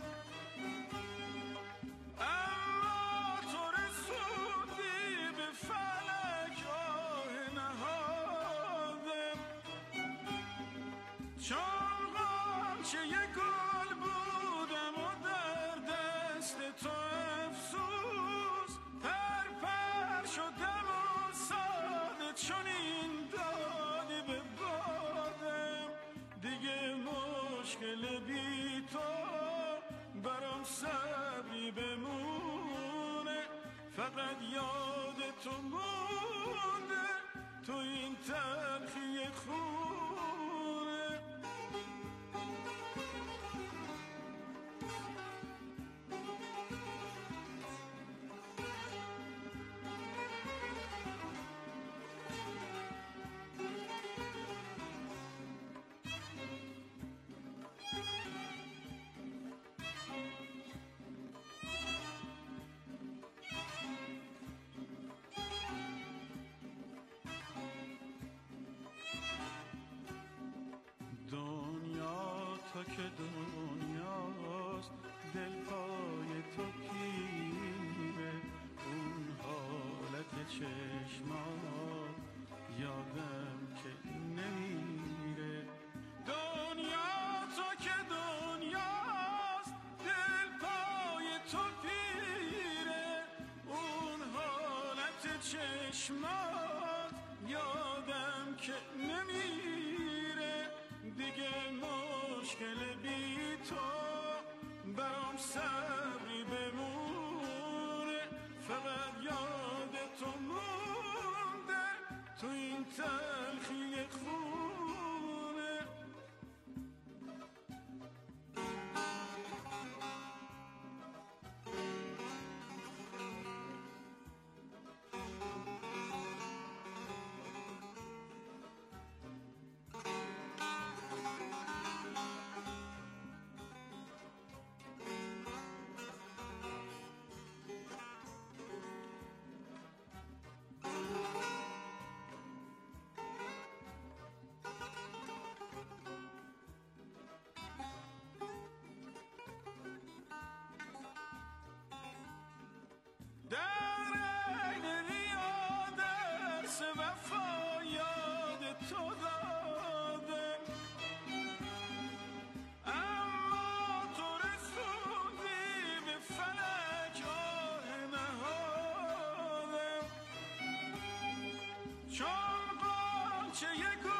اما تو رسوندی به فلک آه نهادم چون غنچه یه گل بودم و در دست تو افسوس پر شدم و ساده چون این دادی به بادم دیگه مشکل بی تو برام صبری بمونه فقط یاد تو مونده تو این تلخی خونه دنیا تو که دنیاست دل پای تو پیره اون حالت چشمات یادم که نمیره دنیا تو که دنیاست دل پای تو پیره اون حالت چشمات یادم که نمیره دیگه مشکل بی تو برام صبری بمونه فقط یاد تو مونده تو این تلخی خونه در این ریا درس وفا یاد تو دادم اما تو رسوندی به فلک آه نهادم چون غنچه